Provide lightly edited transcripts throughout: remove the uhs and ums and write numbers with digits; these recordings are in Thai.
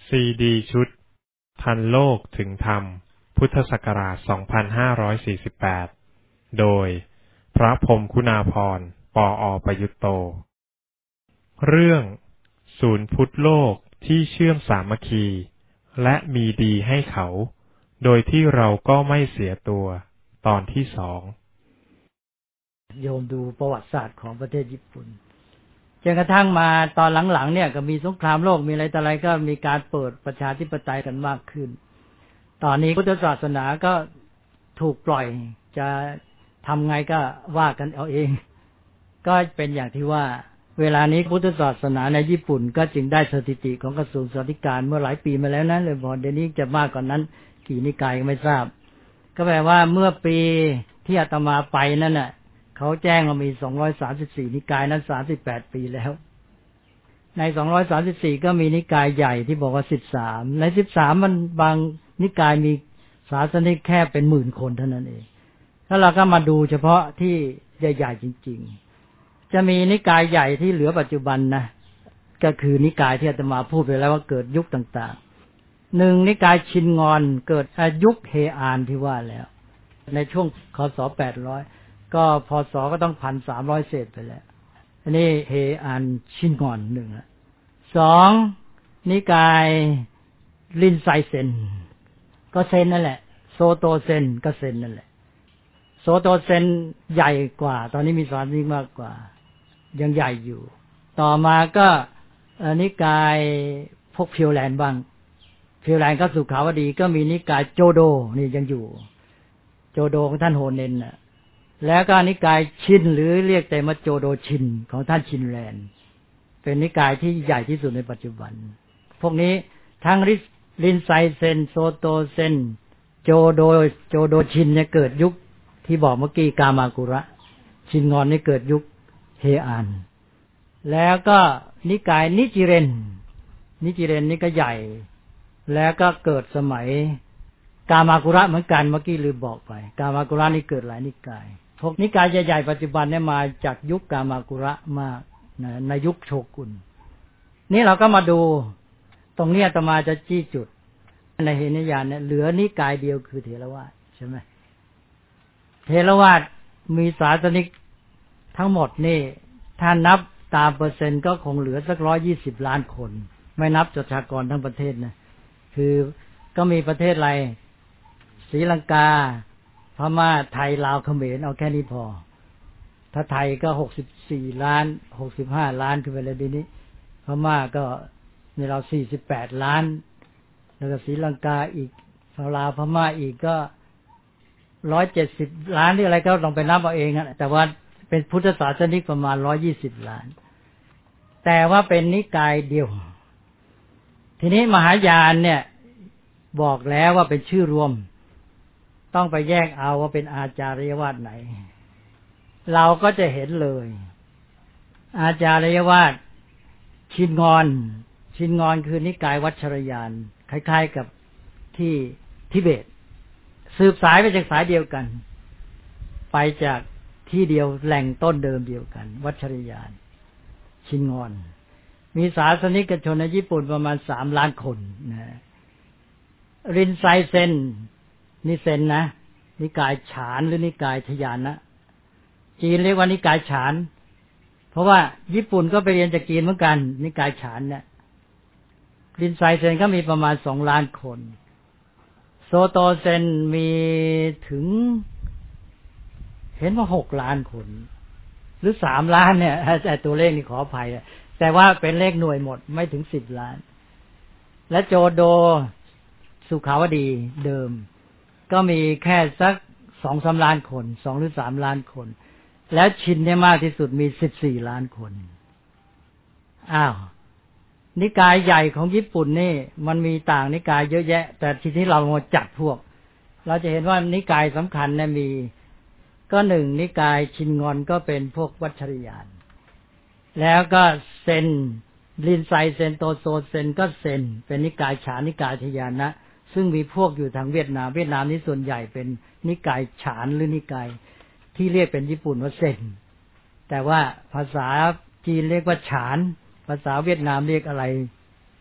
ซีดีชุดทันโลกถึงธรรมพุทธศักราช 2548 โดยพระพรหมคุณาภรณ์ ปอ.ประยุตโต เรื่องศูนย์พุทธโลกที่เชื่อมสามัคคีและมีดีให้เขาโดยที่เราก็ไม่เสียตัวตอนที่2 โยมดูประวัติศาสตร์ของประเทศญี่ปุ่นจนกระทั่งมาตอนหลังๆเนี่ยก็มีสงครามโลกมีอะไรต่ออะไรก็มีการเปิดประชาธิปไตยกันมากขึ้นตอนนี้พุทธศาสนาก็ถูกปล่อยจะทำไงก็ว่ากันเอาเองก็เป็นอย่างที่ว่าเวลานี้พุทธศาสนาในญี่ปุ่นก็จึงได้สถิติของกระทรวงสาธารณสุขเมื่อหลายปีมาแล้วนะเลยบอกเดี๋ยวนี้จะมากกว่านั้นกี่นิกายก็ไม่ทราบก็แปลว่าเมื่อปีที่อาตมาไปนั่นน่ะเขาแจ้งว่ามี234นิกายนั้น38ปีแล้วใน234ก็มีนิกายใหญ่ที่บอกว่า13ใน13มันบางนิกายมีศาสนิกแค่เป็นหมื่นคนเท่านั้นเองแล้วเราก็มาดูเฉพาะที่ใหญ่ๆจริงๆจะมีนิกายใหญ่ที่เหลือปัจจุบันนะก็คือนิกายที่อาตมาพูดไปแล้วว่าเกิดยุคต่างๆหนึ่งนิกายชินงอนเกิดยุคเฮอานที่ว่าแล้วในช่วงคศ800ก็พศก็ต้อง 1,300 เศษไปแล้วอันนี้เฮอานชินงอนหนึ่งสองนิกายลินไซเซนก็เซนนั่นแหละโซโตเซนก็เซนนั่นแหละโซโตเซนใหญ่กว่าตอนนี้มีสารนี้มากกว่ายังใหญ่อยู่ต่อมาก็นิกายพวกพิวแลนด์บ้างพิวแลนด์ก็สุขาวดีก็มีนิกายโจโดนี่ยังอยู่โจโดของท่านโฮเน็นน่ะแล้วก็นิกายชินหรือเรียกแต่มาโจโดชินของท่านชินแลนด์เป็นนิกายที่ใหญ่ที่สุดในปัจจุบันพวกนี้ทั้งลินไซเซนโซโตเซนโจโดชินเนี่ยเกิดยุคที่บอกเมื่อกี้กามากุระชินงอนนี่เกิดยุคเฮอานแล้วก็นิกายนิจิเรนนี่ก็ใหญ่แล้วก็เกิดสมัยกามากุระเหมือนกันเมื่อกี้ลืมบอกไปกามากุระนี่เกิดหลายนิกายพวกนิกายใหญ่ๆปัจจุบันเนี่ยมาจากยุคกามากุระมากในยุคโชกุนนี่เราก็มาดูตรงนี้อาตมาจะจี้จุดในเฮนยานเนี่ยเหลือนิกายเดียวคือเถรวาทใช่ไหมเถรวาทมีศาสนิกทั้งหมดนี่ถ้านับตามเปอร์เซ็นต์ก็คงเหลือสัก120ล้านคนไม่นับประชากรทั้งประเทศนะคือก็มีประเทศอะไรศรีลังกาพม่าไทยลาวเขมรเอาแค่นี้พอถ้าไทยก็64ล้าน65ล้านขึ้นไปเลยทีนี้พม่าก็ในเรา48ล้านแล้วก็ศรีลังกาอีกลาวพม่าอีกก็170ล้านหรืออะไรก็ลองไปนับเอาเองนะแต่ว่าเป็นพุทธศาสนิกประมาณ120ล้านแต่ว่าเป็นนิกายเดียวทีนี้มหายานเนี่ยบอกแล้วว่าเป็นชื่อรวมต้องไปแยกเอาว่าเป็นอาจาริยวาทไหนเราก็จะเห็นเลยอาจาริยวาทชินงอนคือนิกายวัชรยานคล้ายๆกับที่ทิเบตสืบสายไปจากสายเดียวกันไปจากที่เดียวแหล่งต้นเดิมเดียวกันวัชรยานชินงอนมีศาสนิกชนในญี่ปุ่นประมาณ3ล้านคนนะรินไซเซนนี่เซนนะนิกายฉานหรือนิกายทยานนะจีนเรียกว่านิกายฉานเพราะว่าญี่ปุ่นก็ไปเรียนจากจีนเหมือนกันนิกายฉานเนี่ยรินไซเซนก็มีประมาณ2ล้านคนโซโตเซนมีถึงเห็นว่า6ล้านคนหรือ3ล้านเนี่ยแต่ตัวเลขนี่ขออภัยแต่ว่าเป็นเลขหน่วยหมดไม่ถึง10ล้านและโจโดสุขาวดีเดิมก็มีแค่สัก 2-3 ล้านคน2หรือ3ล้านคนแล้วชินเนี่ยมากที่สุดมี14ล้านคนนิกายใหญ่ของญี่ปุ่นนี่มันมีต่างนิกายเยอะแยะแต่ทีนี้เรามาจัดพวกเราจะเห็นว่านิกายสำคัญเนี่ยมีก็1นิกายชินงอนก็เป็นพวกวัชรยานแล้วก็เซนลินไซเซนโตโซเซนก็เซนเป็นนิกายฉานนิกายทยานะซึ่งมีพวกอยู่ทางเวียดนามนี่ส่วนใหญ่เป็นนิกายฉานหรือนิกายที่เรียกเป็นญี่ปุ่นว่าเซนแต่ว่าภาษาจีนเรียกว่าฉานภาษาเวียดนามเรียกอะไร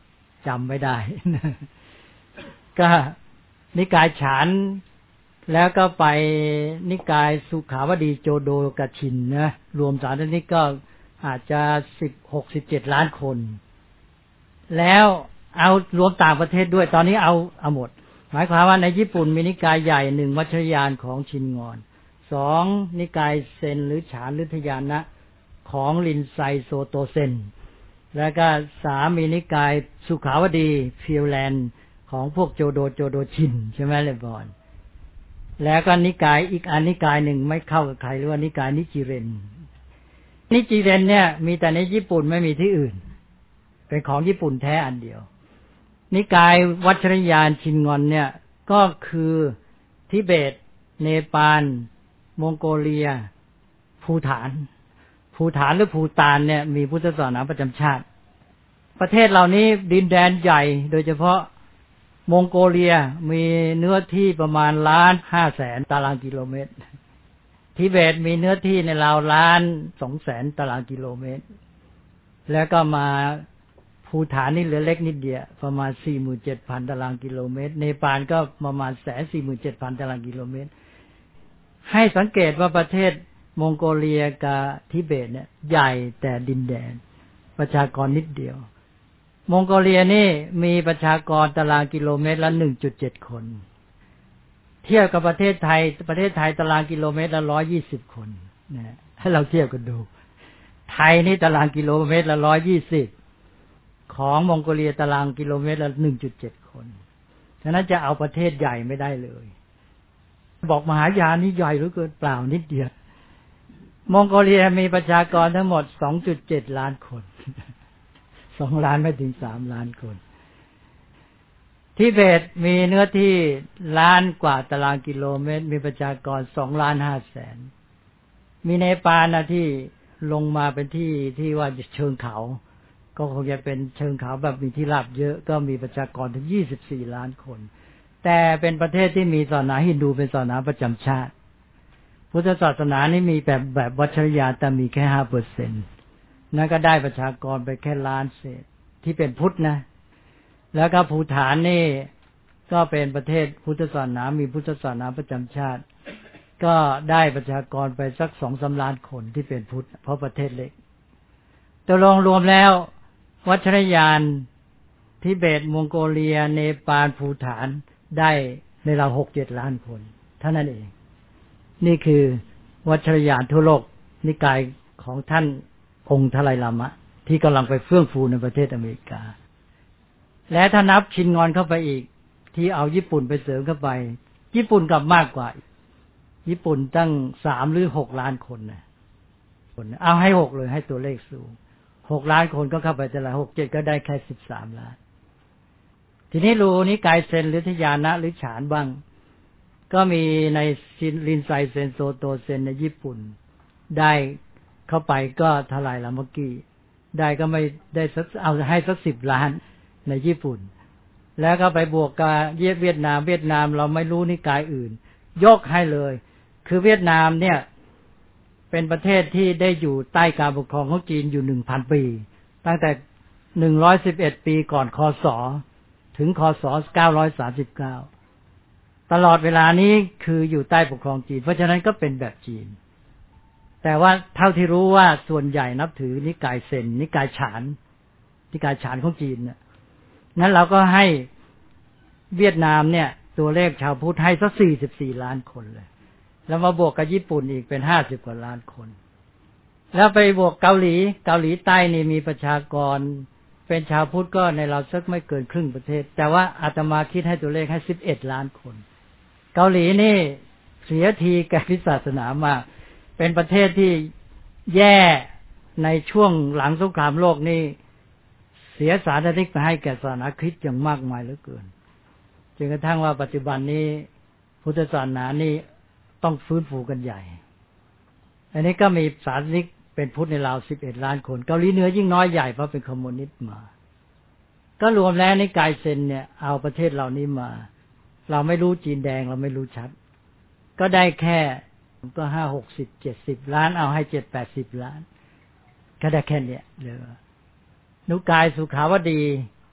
จำไม่ได้ ก็นิกายฉานแล้วก็ไปนิกายสุขาวดีโจโดกชินนะรวมสารนิกก็อาจจะ16-17 ล้านคนแล้วเอารวมต่างประเทศด้วยตอนนี้เอาหมดหมายความว่าในญี่ปุ่นมีนิกายใหญ่1วัชรยานของชินงอน2นิกายเซนหรือฉานหรือทยานะของลินไซโซโตเซนแล้วก็3มีนิกายสุขาวดีฟิลแลนด์ของพวกโจโดชินใช่ไหมเลยบอนแล้วก็นิกายอีกอันนิกายหนึ่งไม่เข้ากับใครเรียกว่านิกายนิจิเรนเนี่ยมีแต่ในญี่ปุ่นไม่มีที่อื่นเป็นของญี่ปุ่นแท้อันเดียวนิกายวัชรยานชินงอนเนี่ยก็คือทิเบตเนปาลมองโกเลียภูฏานหรือภูฏานเนี่ยมีพุทธศาสนาประจำชาติประเทศเหล่านี้ดินแดนใหญ่โดยเฉพาะมองโกเลียมีเนื้อที่ประมาณ1,500,000 ตารางกิโลเมตรทิเบตมีเนื้อที่ในราว1,200,000 ตารางกิโลเมตรแล้วก็มาภูฏานนี่เหลือเล็กนิดเดียวประมาณ 47,000 ตารางกิโลเมตรเนปาลก็ประมาณ 147,000 ตารางกิโลเมตรให้สังเกตว่าประเทศมองโกเลียกับทิเบตเนี่ยใหญ่แต่ดินแดนประชากรนิดเดียวมองโกเลียนี่มีประชากรตารางกิโลเมตรละ 1.7 คนเทียบกับประเทศไทยตารางกิโลเมตรละ120 คนนะให้เราเทียบกันดูไทยนี่ตารางกิโลเมตรละ120ของมองโกเลียตารางกิโลเมตรละ 1.7 คนฉะนั้นจะเอาประเทศใหญ่ไม่ได้เลยบอกมหายานนี่ใหญ่หรือเกินเปล่านิดเดียวมองโกเลียมีประชากรทั้งหมด 2.7 ล้านคน2 ล้านไม่ถึง3 ล้านคนทิเบตมีเนื้อที่ล้านกว่าตารางกิโลเมตรมีประชากร 2,500,000 มีเนปาลนะที่ลงมาเป็นที่ว่าเชิงเขาก็คงจะเป็นเชิงเขาแบบมีที่ราบเยอะก็มีประชากรถึง24 ล้านคนแต่เป็นประเทศที่มีศาสนาฮินดูเป็นศาสนาประจำชาติพุทธศาสนานี่มีแบบวัชรยานแต่มีแค่ 5% นั่นก็ได้ประชากรไปแค่ล้านเศษที่เป็นพุทธนะแล้วก็ภูฏานนี่ก็เป็นประเทศพุทธศาสนามีพุทธศาสนาประจำชาติก็ได้ประชากรไปสัก 2-3 ล้านคนที่เป็นพุทธเพราะประเทศเล็กตัวรวมแล้ววัชรยานทิเบตมองโกเลียเนปาลภูฏานได้ในราว 6-7 ล้านคนเท่านั้นเองนี่คือวัชรยานทั่วโลกนิกายของท่านองค์ทไลลามะที่กำลังไปเฟื่องฟูในประเทศอเมริกาและถ้านับชินงอนเข้าไปอีกที่เอาญี่ปุ่นไปเสริมเข้าไปญี่ปุ่นกลับมากกว่าญี่ปุ่นตั้ง3 หรือ 6 ล้านคนนะเอาให้6เลยให้ตัวเลขสูง6 ล้านคนก็เข้าไปแต่ละ6-7ก็ได้แค่13 ล้านทีนี้รู้นิกายเซนหรือทยานะหรือฉานบ้างก็มีในลินไซเซนโซโตเซนในญี่ปุ่นได้เข้าไปก็เท่าไหร่ละเมื่อกี้ได้ก็ไม่ได้สักเอาให้สัก10 ล้านในญี่ปุ่นแล้วก็ไปบวกกับเวียดนามเราไม่รู้นิกายอื่นยกให้เลยคือเวียดนามเนี่ยเป็นประเทศที่ได้อยู่ใต้การปกครองของจีนอยู่ 1,000 ปีตั้งแต่111 ปีก่อนคศถึงคศ939ตลอดเวลานี้คืออยู่ใต้ปกครองจีนเพราะฉะนั้นก็เป็นแบบจีนแต่ว่าเท่าที่รู้ว่าส่วนใหญ่นับถือนิกายเซนนิกายฉานของจีนเนี่ยงั้นเราก็ให้เวียดนามเนี่ยตัวเลขชาวพุทธให้สัก44 ล้านคนเลยแล้วมาบวกกับญี่ปุ่นอีกเป็น50 กว่าล้านคนแล้วไปบวกเกาหลีใต้นี่มีประชากรเป็นชาวพุทธก็ในเราสักไม่เกินครึ่งประเทศแต่ว่าอาตมาคิดให้ตัวเลขให้11 ล้านคนเกาหลีนี่เสียทีแก่ศาสนามากเป็นประเทศที่แย่ในช่วงหลังสงครามโลกนี่เสียสาธารณไปให้แก่ศาสนาคริสต์อย่างมากมายเหลือเกินจนกระทั่งว่าปัจจุบันนี้พุทธศาสนานี่ต้องฟื้นฟูกันใหญ่อันนี้ก็มีศาสนิกเป็นพุทธในราว11 ล้านคนเกาหลีเหนือยิ่งน้อยใหญ่เพราะเป็นคอมมิวนิสต์มาก็รวมแล้วนิกายเซนเนี่ยเอาประเทศเหล่านี้มาเราไม่รู้จีนแดงเราไม่รู้ชัดก็ได้แค่ก็50-60 ล้านเอาให้70-80 ล้านก็ได้แค่เนี้ยเลยนุกายสุขาวดี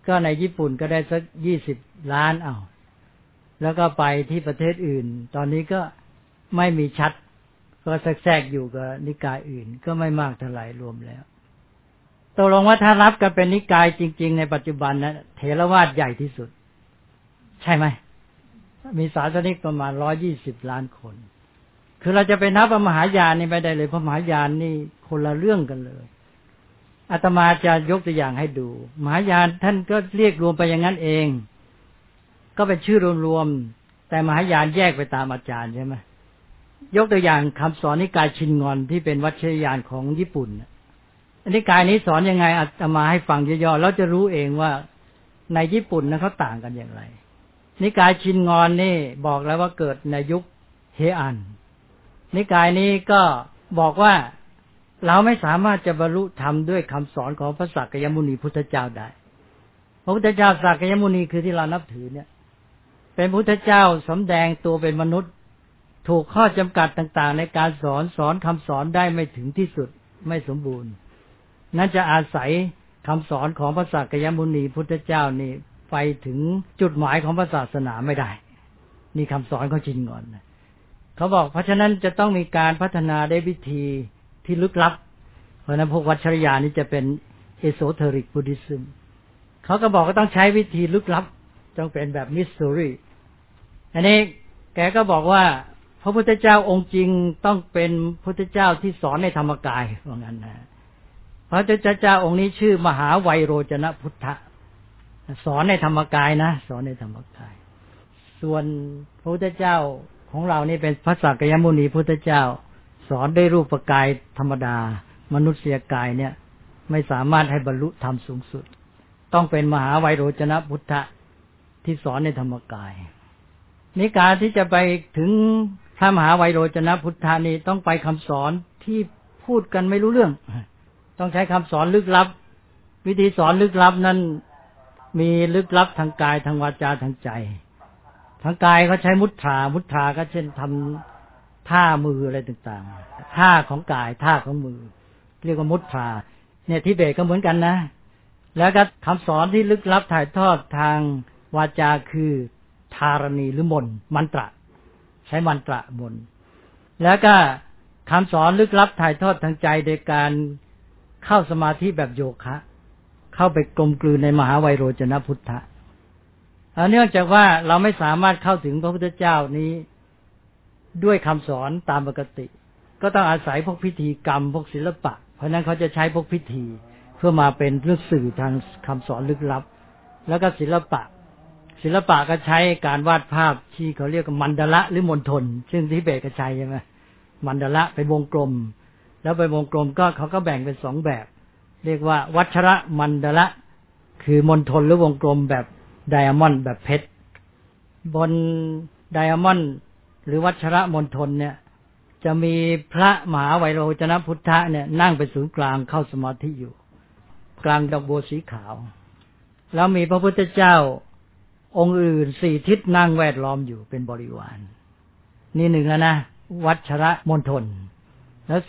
ก็ในญี่ปุ่นก็ได้สัก20 ล้านแล้วก็ไปที่ประเทศอื่นตอนนี้ก็ไม่มีชัดก็แทรกอยู่กับนิกายอื่นก็ไม่มากเท่าไหร่รวมแล้วตกลงว่าถ้ารับกันเป็นนิกายจริงๆในปัจจุบันนะเถรวาทใหญ่ที่สุดใช่ไหมมีศาสนิกประมาณ120 ล้านคนคือเราจะไปนับมหายานนี่ไม่ได้เลยเพราะมหายานนี่คนละเรื่องกันเลยอาตมาจะยกตัวอย่างให้ดูมหายานท่านก็เรียกรวมไปอย่างนั้นเองก็เป็นชื่อรวมๆแต่มหายานแยกไปตามอาจารย์ใช่ไหมยกตัวอย่างคำสอนนิกายชินงอนที่เป็นวัชรยานของญี่ปุ่นนิกายนี้สอนยังไงอาตมาให้ฟังย่อๆแล้วจะรู้เองว่าในญี่ปุ่นนะเขาต่างกันอย่างไรนิกายชินงอนนี่บอกแล้วว่าเกิดในยุคเฮอันนิกายนี้ก็บอกว่าเราไม่สามารถจะบรรลุธรรมด้วยคำสอนของพระสักกายมุนีพุทธเจ้าได้พระพุทธเจ้าสักกายมุนีคือที่เรานับถือเนี่ยเป็นพุทธเจ้าสำแดงตัวเป็นมนุษย์ถูกข้อจำกัดต่างๆในการสอนคำสอนได้ไม่ถึงที่สุดไม่สมบูรณ์นั่นจะอาศัยคำสอนของพระสักกายมุนีพุทธเจ้านี่ไปถึงจุดหมายของพระศาสนาไม่ได้นี่คำสอนเขาชินงอนเขาบอกเพราะฉะนั้นจะต้องมีการพัฒนาได้วิธีที่ลึกลับเพราะนั้นพวกวัชรยานี่จะเป็นเอโซเทริกบุดิซึมเขาก็บอกว่าต้องใช้วิธีลึกลับต้องเป็นแบบมิสซิรี่อันนี้แกก็บอกว่าพระพุทธเจ้าองค์จริงต้องเป็นพุทธเจ้าที่สอนในธรรมกายว่างั้นนะพระพุทธเจ้าองค์นี้ชื่อมหาไวโรจนพุทธะสอนในธรรมกายนะสอนในธรรมกายส่วนพระพุทธเจ้าของเรานี่เป็นพระสักกายมุนีพุทธเจ้าสอนด้วยรูปกายธรรมดามนุษยกายเนี่ยไม่สามารถให้บรรลุธรรมสูงสุดต้องเป็นมหาไวโรจนพุทธะที่สอนในธรรมกายนิกายที่จะไปถึงพระมหาไวโรจนพุทธะนี่ต้องไปคำสอนที่พูดกันไม่รู้เรื่องต้องใช้คำสอนลึกลับวิธีสอนลึกลับนั้นมีลึกลับทางกายทางวาจาทางใจทางกายเขาใช้มุทราก็เช่นทำท่ามืออะไรต่างๆท่าของกายท่าของมือเรียกว่ามุทราเนี่ยทิเบตก็เหมือนกันนะแล้วก็คำสอนที่ลึกลับถ่ายทอดทางวาจาคือธารณีหรือมนต์มันตระใช้มันตระมนต์แล้วก็คำสอนลึกลับถ่ายทอดทางใจโดยการเข้าสมาธิแบบโยคะเข้าไปกลมกลืนในมหาไวโรจนพุทธะเนื่องจากว่าเราไม่สามารถเข้าถึงพระพุทธเจ้านี้ด้วยคำสอนตามปกติก็ต้องอาศัยพวกพิธีกรรมพวกศิลปะเพราะนั้นเขาจะใช้พวกพิธีเพื่อมาเป็นเรื่องสื่อทางคำสอนลึกลับแล้วก็ศิลปะก็ใช้การวาดภาพที่เขาเรียกว่ามันดละหรือมณฑลซึ่งทิเบตก็ใช้ใช่ไหมมันดละเป็นวงกลมแล้วเป็นวงกลมก็เขาก็แบ่งเป็น2แบบเรียกว่าวัชระมันดละคือมณฑลหรือวงกลมแบบไดอะมอนด์แบบเพชรบนไดอะมอนด์หรือวัชระมณฑลเนี่ยจะมีพระมหาไวโรจนพุทธะเนี่ยนั่งเป็นศูนย์กลางเข้าสมาธิอยู่กลางดอกบัวสีขาวแล้วมีพระพุทธเจ้าองค์อื่น4ทิศนั่งแวดล้อมอยู่เป็นบริวารนี่1แล้วนะวัชระมณฑลแล้ว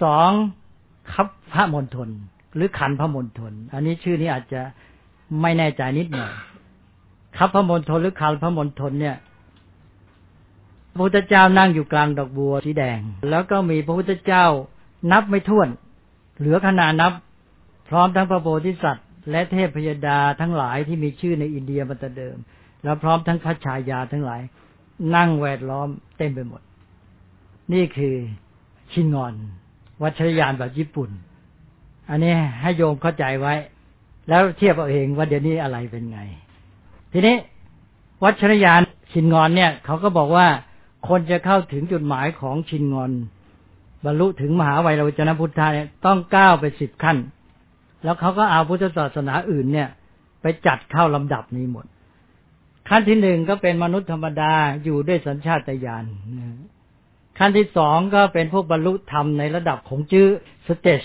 2คัพพระมณฑลหรือขันพระมณฑลอันนี้ชื่อนี้อาจจะไม่แน่ใจนิดหน่อยคัพพระมณฑลหรือขันพระมณฑลเนี่ยพระพุทธเจ้านั่งอยู่กลางดอกบัวสีแดงแล้วก็มีพระพุทธเจ้านับไม่ถ้วนเหลือขนาดนับพร้อมทั้งพระโพธิสัตว์และเทพพยดาทั้งหลายที่มีชื่อในอินเดียมาแต่เดิมแล้วพร้อมทั้งพระชายาทั้งหลายนั่งแวดล้อมเต็มไปหมดนี่คือชินงอนวัชรยานแบบญี่ปุ่นอันนี้ให้โยมเข้าใจไว้แล้วเทียบเอาเองว่าเดี๋ยวนี้อะไรเป็นไงทีนี้วัชรยานชินงอนเนี่ยเขาก็บอกว่าคนจะเข้าถึงจุดหมายของชินงอนบรรลุถึงมหาไวโรจนพุทธะเนี่ยต้องก้าวไป10 ขั้นแล้วเขาก็เอาพุทธศาสนาอื่นเนี่ยไปจัดเข้าลำดับนี้หมดขั้นที่1ก็เป็นมนุษย์ธรรมดาอยู่ด้วยสัญชาตญาณขั้นที่2ก็เป็นพวกบรรลุธรรมในระดับของจื้อ stage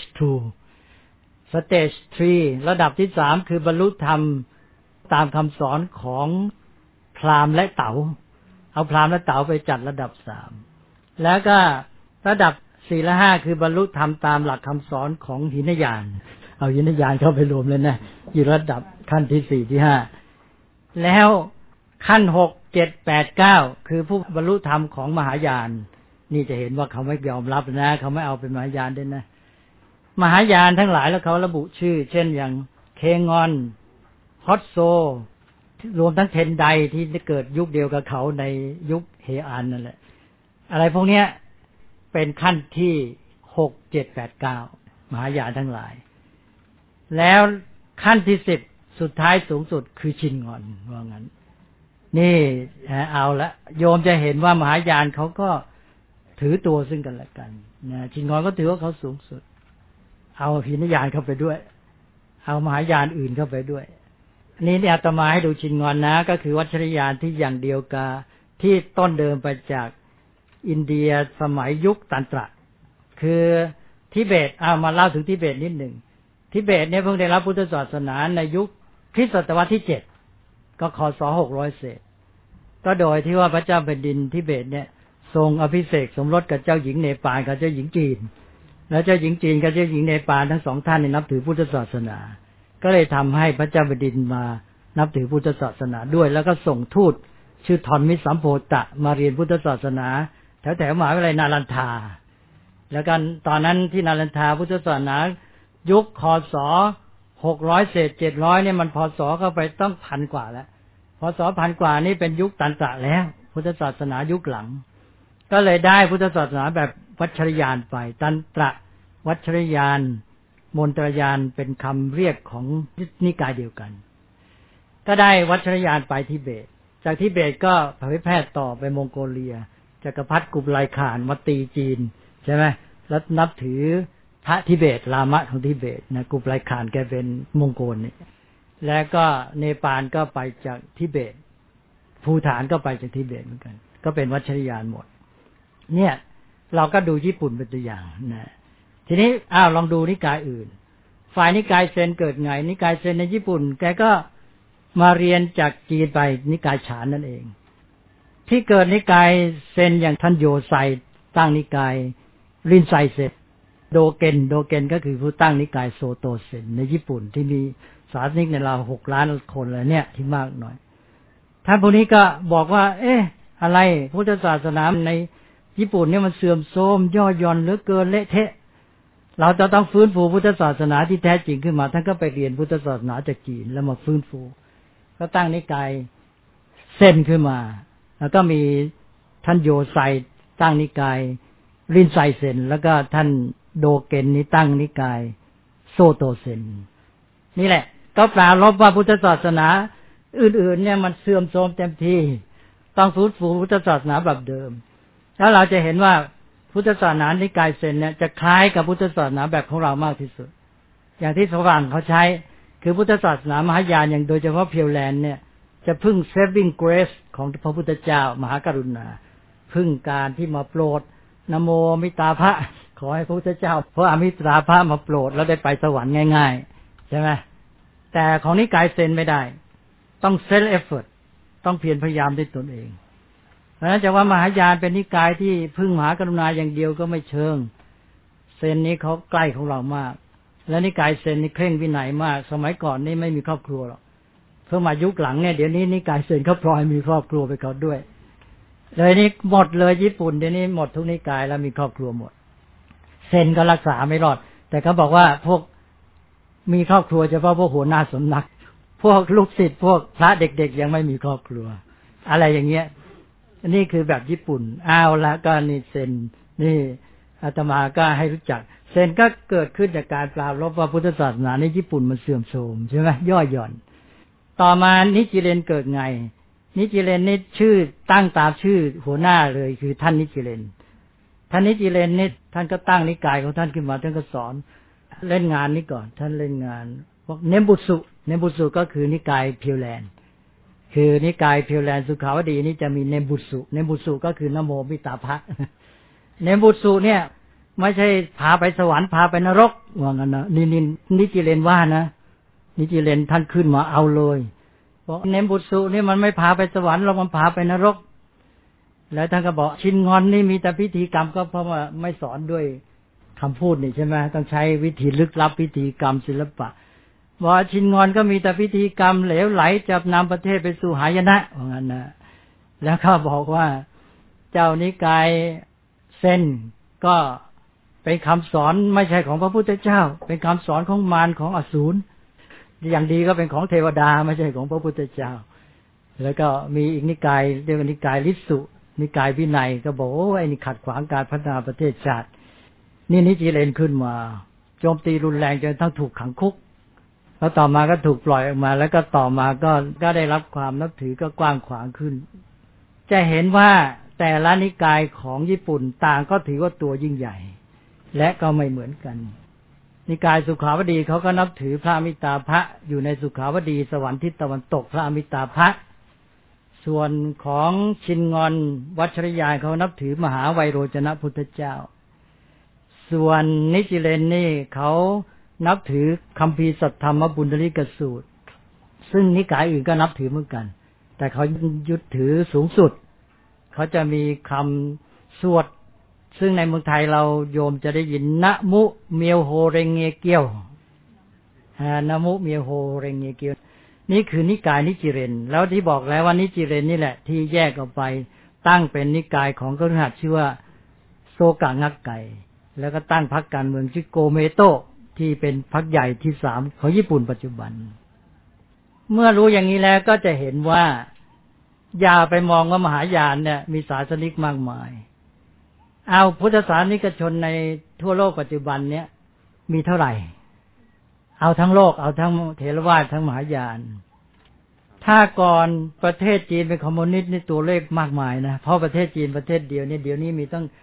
2 stage 3ระดับที่3คือบรรลุธรรมตามคำสอนของพราหมณ์และเต๋าเอาพราหมณ์และเต๋าไปจัดระดับ3แล้วก็ระดับ4และ5คือบรรลุธรรมตามหลักคำสอนของหินยานเอาหินยานเข้าไปรวมเลยนะอยู่ระดับขั้นที่4ที่แล้วขั้น6 7 8 9คือผู้บรรลุธรรมของมหายานนี่จะเห็นว่าเขาไม่ยอมรับนะเขาไม่เอาเป็นมหายานด้วยนะมหายานทั้งหลายแล้วเขาระบุชื่อเช่นอย่างเคงอนฮอตโซรวมทั้งเทนไดที่เกิดยุคเดียวกับเขาในยุคเฮอันนั่นแหละอะไรพวกเนี้ยเป็นขั้นที่6 7 8 9มหายานทั้งหลายแล้วขั้นที่10สุดท้ายสูงสุดคือชินงอนว่างั้นนี่เอาละโยมจะเห็นว่ามหายานเขาก็ถือตัวซึ่งกันและกันนะชินงอนก็ถือว่าเขาสูงสุดเอาพินญาณเข้าไปด้วยเอามหายานอื่นเข้าไปด้วยนี่อาตมาให้ดูชินงอนนะก็คือวัชรยานที่อย่างเดียวกับที่ต้นเดิมไปจากอินเดียสมัยยุคตันตระคือทิเบตมาเล่าถึงทิเบตนิดหนึ่งทิเบตเนี่ยเพิ่งได้รับพุทธศาสนาในยุคคริสตศตวรรษที่7ก็คศ600เศษก็โดยที่ว่าพระเจ้าแผ่นดินทิเบตเนี่ยทรงอภิเษกสมรสกับเจ้าหญิงเนปาลกับเจ้าหญิงจีนแล้วเจ้าหญิงจีนกับเจ้าหญิงเนปาลทั้งสองท่านนี่นับถือพุทธศาสนาก็เลยทำให้พระเจ้าแผ่นดินมานับถือพุทธศาสนาด้วยแล้วก็ส่งทูตชื่อทอนมิสัมโพตะมาเรียนพุทธศาสนาแถวๆมหาวิทยาลัยนาลันทาแล้วกันตอนนั้นที่นาลันทาพุทธศาสนายุคคศ600เศษ700เนี่ยมันพศเข้าไปต้อง1,000 กว่าแล้วพศ1,000 กว่านี่เป็นยุคตันตระแล้วพุทธศาสนายุคหลังก็เลยได้พุทธศาสนาแบบวัชรยานไปตันตระวัชรยานมนตรยานเป็นคำเรียกของนิกายเดียวกันก็ได้วัชรยานไปทิเบตจากทิเบตก็เผยแพร่ต่อไปมองโกเลียจักรพรรดิกุบไลข่านมาตีจีนใช่ไหมแล้วนับถือพระทิเบตลามะของทิเบตนะกุบไลข่านแกเป็นมองโกลนี่แล้วก็เนปาลก็ไปจากทิเบตภูฏานก็ไปจากทิเบตเหมือนกันก็เป็นวัชรยานหมดเนี่ยเราก็ดูญี่ปุ่นเป็นตัวอย่างนะทีนี้ลองดูนิกายอื่นฝ่ายนิกายเซนเกิดไงนิกายเซนในญี่ปุ่นแกก็มาเรียนจากจีนไปนิกายฉานนั่นเองที่เกิดนิกายเซนอย่างท่านโยไซตั้งนิกายรินไซเซนโดเกนก็คือผู้ตั้งนิกายโซโตเซนในญี่ปุ่นที่มีศาสนิกในราว6 ล้านคนเลยเนี่ยที่มากหน่อยท่านพวกนี้ก็บอกว่าอะไรพุทธศาสนาในญี่ปุ่นเนี่ยมันเสื่อมโทรมย่อหย่อนเหลือเกินเละเทะเราจะต้องฟื้นฟูพุทธศาสนาที่แท้จริงขึ้นมาท่านก็ไปเรียนพุทธศาสนาจากจีนแล้วมาฟื้นฟูก็ตั้งนิกายเซนขึ้นมาแล้วก็มีท่านโยไซตั้งนิกายรินไซเซนแล้วก็ท่านโดเกนนี่ตั้งนิกายโซโตเซนนี่แหละก็ปรารภว่าพุทธศาสนาอื่นๆเนี่ยมันเสื่อมโทรมเต็มที่ต้องฟื้นฟูพุทธศาสนาแบบเดิมแล้วเราจะเห็นว่าพุทธศาสนานิกายเซนเนี่ยจะคล้ายกับพุทธศาสนาแบบของเรามากที่สุดอย่างที่ฝรั่งเขาใช้คือพุทธศาสนามหายานอย่างโดยเฉพาะเพียวแลนด์เนี่ยจะพึ่ง saving grace ของพระพุทธเจ้ามหากรุณาพึ่งการที่มาโปรดนะโมมิตาภะขอให้พระพุทธเจ้าพระอมิตราภะมาโปรดแล้วได้ไปสวรรค์ง่ายๆใช่ไหมแต่ของนิกายเซนไม่ได้ต้อง self effort ต้องเพียรพยายามด้วยตนเองเพราะฉะนั้นจะว่ามหายานเป็นนิกายที่พึ่งมหากรุณาอย่างเดียวก็ไม่เชิงเซนนี้เขาใกล้ของเรามากและนิกายเซนนี่เคร่งวินัยมากสมัยก่อนนี่ไม่มีครอบครัวหรอกเพิ่งมายุคหลังเนี่ยเดี๋ยวนี้นิกายเซนเขาพลอยมีครอบครัวไปเขาด้วยเลยนี่หมดเลยญี่ปุ่นเดี๋ยวนี้หมดทุกนิกายแล้วมีครอบครัวหมดเซนก็รักษาไม่รอดแต่เขาบอกว่าพวกมีครอบครัวเฉพาะพวกหัวหน้าสำนักพวกลูกศิษย์พวกพระเด็กๆยังไม่มีครอบครัวอะไรอย่างเงี้ยนี่คือแบบญี่ปุ่นละก็นี่เซนนี่อาตมาก็ให้รู้จักเซนก็เกิดขึ้นจากการปรารภว่าพุทธศาสนาในญี่ปุ่นมันเสื่อมโทรมใช่ไหมย่อหย่อนต่อมานิจิเรนเกิดไงนิจิเรนนี่ชื่อตั้งตามชื่อหัวหน้าเลยคือท่านนิจิเรนท่านนิจิเรนนี่ท่านก็ตั้งนิกายของท่านขึ้นมาท่านก็สอนเล่นงานนี้ก่อนท่านเล่นงานพวกเนบุสุก็คือนิกายเพียวแลนด์คือนิกายเพียวแลนด์สุขาวดีนี่จะมีเนบุสุก็คือนะโมมิตาภะเนบุสุเนี่ยไม่ใช่พาไปสวรรค์พาไปนรกว่างั้นนะนี่นิจิเรนว่านะนิจิเรนท่านขึ้นมาเอาเลยเพราะเนบุสุนี่มันไม่พาไปสวรรค์หรอกมันพาไปนรกแล้วท่านก็บอกชินงอนนี่มีแต่พิธีกรรมก็เพราะว่าไม่สอนด้วยคำพูดนี่ใช่ไหมต้องใช้วิธีลึกลับพิธีกรรมศิลปะว่าชินงอนก็มีแต่พิธีกรรมเหลวไหลจะนำประเทศไปสู่หายนะว่างั้นนะแล้วก็บอกว่าเจ้านิกายเซนก็เป็นคำสอนไม่ใช่ของพระพุทธเจ้าเป็นคำสอนของมารของอสูรอย่างดีก็เป็นของเทวดาไม่ใช่ของพระพุทธเจ้าแล้วก็มีอีกนิกายเรียกว่านิกายลิสุนิกายวินัยก็บอกว่าไอ้นี่ขัดขวางการพัฒนาประเทศชาตินี่นิจิเรนขึ้นมาโจมตีรุนแรงจนต้องถูกขังคุกแล้วต่อมาก็ถูกปล่อยออกมาแล้วก็ต่อมาก็ได้รับความนับถือก็กว้างขวางขึ้นจะเห็นว่าแต่ละนิกายของญี่ปุ่นต่างก็ถือว่าตัวยิ่งใหญ่และก็ไม่เหมือนกันนิกายสุขาวดีเขาก็นับถือพระอมิตาภะอยู่ในสุขาวดีสวรรค์ทิศตะวันตกพระอมิตาภะส่วนของชินงอนวัชรยานเขานับถือมหาไวโรจนะพุทธเจ้าส่วนนิจิเรนนี่เขานับถือคัมภีร์สัทธรรมบุญดลิกสูตรซึ่งนิกายอื่นก็นับถือเหมือนกันแต่เขายึดถือสูงสุดเขาจะมีคำสวดซึ่งในเมืองไทยเราโยมจะได้ยินนะมุเมียวโฮเรงเงเกียวนะมุเมียวโฮเรงเงเกียวนี่คือนิกายนิจิเรนแล้วที่บอกแล้วว่านิจิเรนนี่แหละที่แยกออกไปตั้งเป็นนิกายของคฤหัสถ์ชื่อว่าโซกะงักไก่แล้วก็ตั้งพรรคการเมืองชื่อโกเมโตะที่เป็นพรรคใหญ่ที่3ของญี่ปุ่นปัจจุบันเมื่อรู้อย่างนี้แล้วก็จะเห็นว่าอย่าไปมองว่ามหายานเนี่ยมีศาสนิกมากมายเอาพุทธศาสนิกชนในทั่วโลกปัจจุบันเนี่ยมีเท่าไหร่เอาทั้งโลกเอาทั้งเถรวาททั้งมหายานถ้าก่อนประเทศจีนเป็นคอมมิวนิสต์นี่ตัวเลขมากมายนะเพราะประเทศจีนประเทศเดียวเนี่ยเดี๋ยวนี้มีตั้ง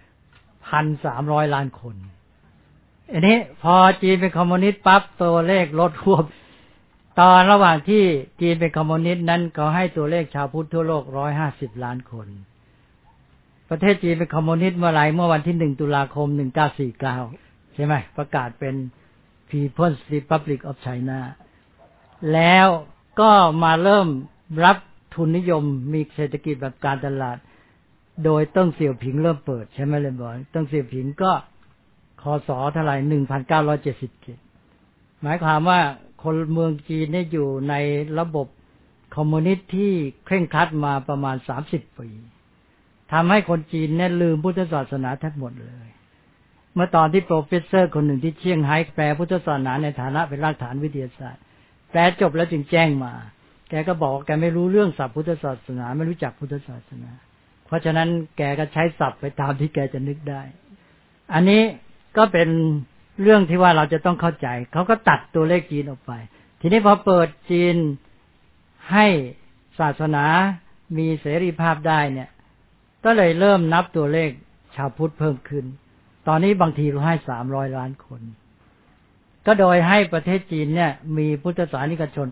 1,300 ล้านคนอันนี้พอจีนเป็นคอมมิวนิสต์ปั๊บตัวเลขลดควบตอนระหว่างที่จีนเป็นคอมมิวนิสต์นั้นเขาให้ตัวเลขชาวพุทธทั่วโลก150 ล้านคนประเทศจีนเป็นคอมมิวนิสต์เมื่อไหร่เมื่อวันที่1 ตุลาคม 1949ใช่ไหมประกาศเป็น People's Republic of China แล้วก็มาเริ่มรับทุนนิยมมีเศรษฐกิจแบบการตลาดโดยเติ้งเสี่ยวผิงเริ่มเปิดใช่ไหมเลยบอกเติ้งเสี่ยวผิงก็คศเท่าไหร่1977หมายความว่าคนเมืองจีนเนี่ยอยู่ในระบบคอมมิวนิสต์ที่เคร่งครัดมาประมาณ30 ปีทำให้คนจีนเนี่ยลืมพุทธศาสนาทั้งหมดเลยเมื่อตอนที่โปรเฟสเซอร์คนหนึ่งที่เชียงไฮ้แปลพุทธศาสนาในฐานะเป็นรากฐานวิทยาศาสตร์แปลจบแล้วจึงแจ้งมาแกก็บอกแกไม่รู้เรื่องศัพท์พุทธศาสนาไม่รู้จักพุทธศาสนาเพราะฉะนั้นแกก็ใช้ศัพท์ไปตามที่แกจะนึกได้อันนี้ก็เป็นเรื่องที่ว่าเราจะต้องเข้าใจเขาก็ตัดตัวเลขจีนออกไปทีนี้พอเปิดจีนให้ศาสนามีเสรีภาพได้เนี่ยก็เลยเริ่มนับตัวเลขชาวพุทธเพิ่มขึ้นตอนนี้บางทีเราให้300 ล้านคนก็โดยให้ประเทศจีนเนี่ยมีพุทธศาสนิกชน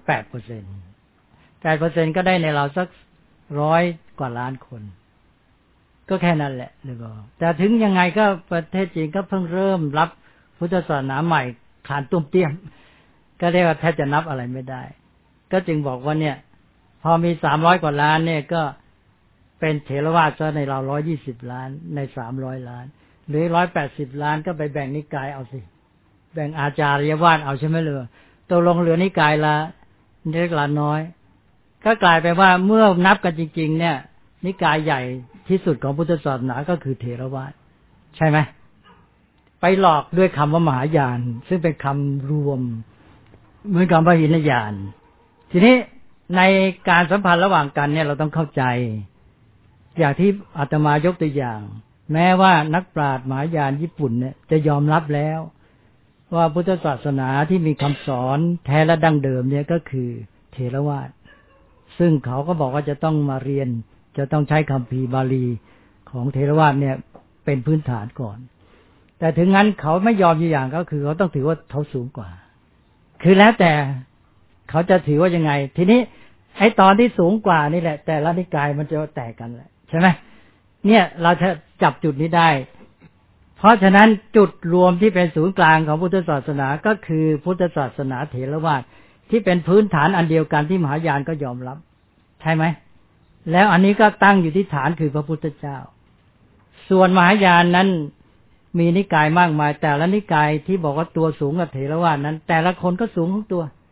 8% ก็ได้ในเราสัก100 กว่าล้านคนก็แค่นั้นแหละเลยบอกแต่ถึงยังไงก็ประเทศจีนก็เพิ่งเริ่มรับพุทธศาสนาใหม่ขานตุ้มเตี้ยมก็เรียกว่าแทบจะนับอะไรไม่ได้ก็จึงบอกว่าเนี่ยพอมี300 กว่าล้านเนี่ยก็เป็นเถรวาทซะในเรา120 ล้านใน300 ล้านหรือ180 ล้านก็ไปแบ่งนิกายเอาสิแบ่งอาจาริยวาทเอาใช่ไหมเลยตกลงเหลือนิกายละเล็กละน้อยก็กลายไปว่าเมื่อนับกันจริงๆเนี่ยนิกายใหญ่ที่สุดของพุทธศาสนาก็คือเถรวาทใช่ไหมไปหลอกด้วยคำว่ามหายานซึ่งเป็นคำรวมเหมือนคำพหินยานทีนี้ในการสัมพันธ์ระหว่างกันเนี่ยเราต้องเข้าใจอย่างที่อาตมายกตัวอย่างแม้ว่านักปราชญ์มหายานญี่ปุ่นเนี่ยจะยอมรับแล้วว่าพุทธศาสนาที่มีคำสอนแท้และดั้งเดิมเนี่ยก็คือเถรวาทซึ่งเขาก็บอกว่าจะต้องมาเรียนจะต้องใช้คัมภีร์บาลีของเถรวาทเนี่ยเป็นพื้นฐานก่อนแต่ถึงงั้นเขาไม่ยอมอย่างก็คือเขาต้องถือว่าเขาสูงกว่าคือแล้วแต่เขาจะถือว่ายังไงทีนี้ไอ้ตอนที่สูงกว่านี่แหละแต่ละนิกายมันจะแตกกันแหละใช่ไหมเนี่ยเราจะจับจุดนี้ได้เพราะฉะนั้นจุดรวมที่เป็นศูนย์กลางของพุทธศาสนาก็คือพุทธศาสนาเถรวาทที่เป็นพื้นฐานอันเดียวกันที่มหายานก็ยอมรับใช่ไหมแล้วอันนี้ก็ตั้งอยู่ที่ฐานคือพระพุทธเจ้าส่วนมหายานนั้นมีนิกายมากมายแต่ละนิกายที่บอกว่าตัวสูงกับเถรวาทนั้นแต่ละคนก็สูงของตัว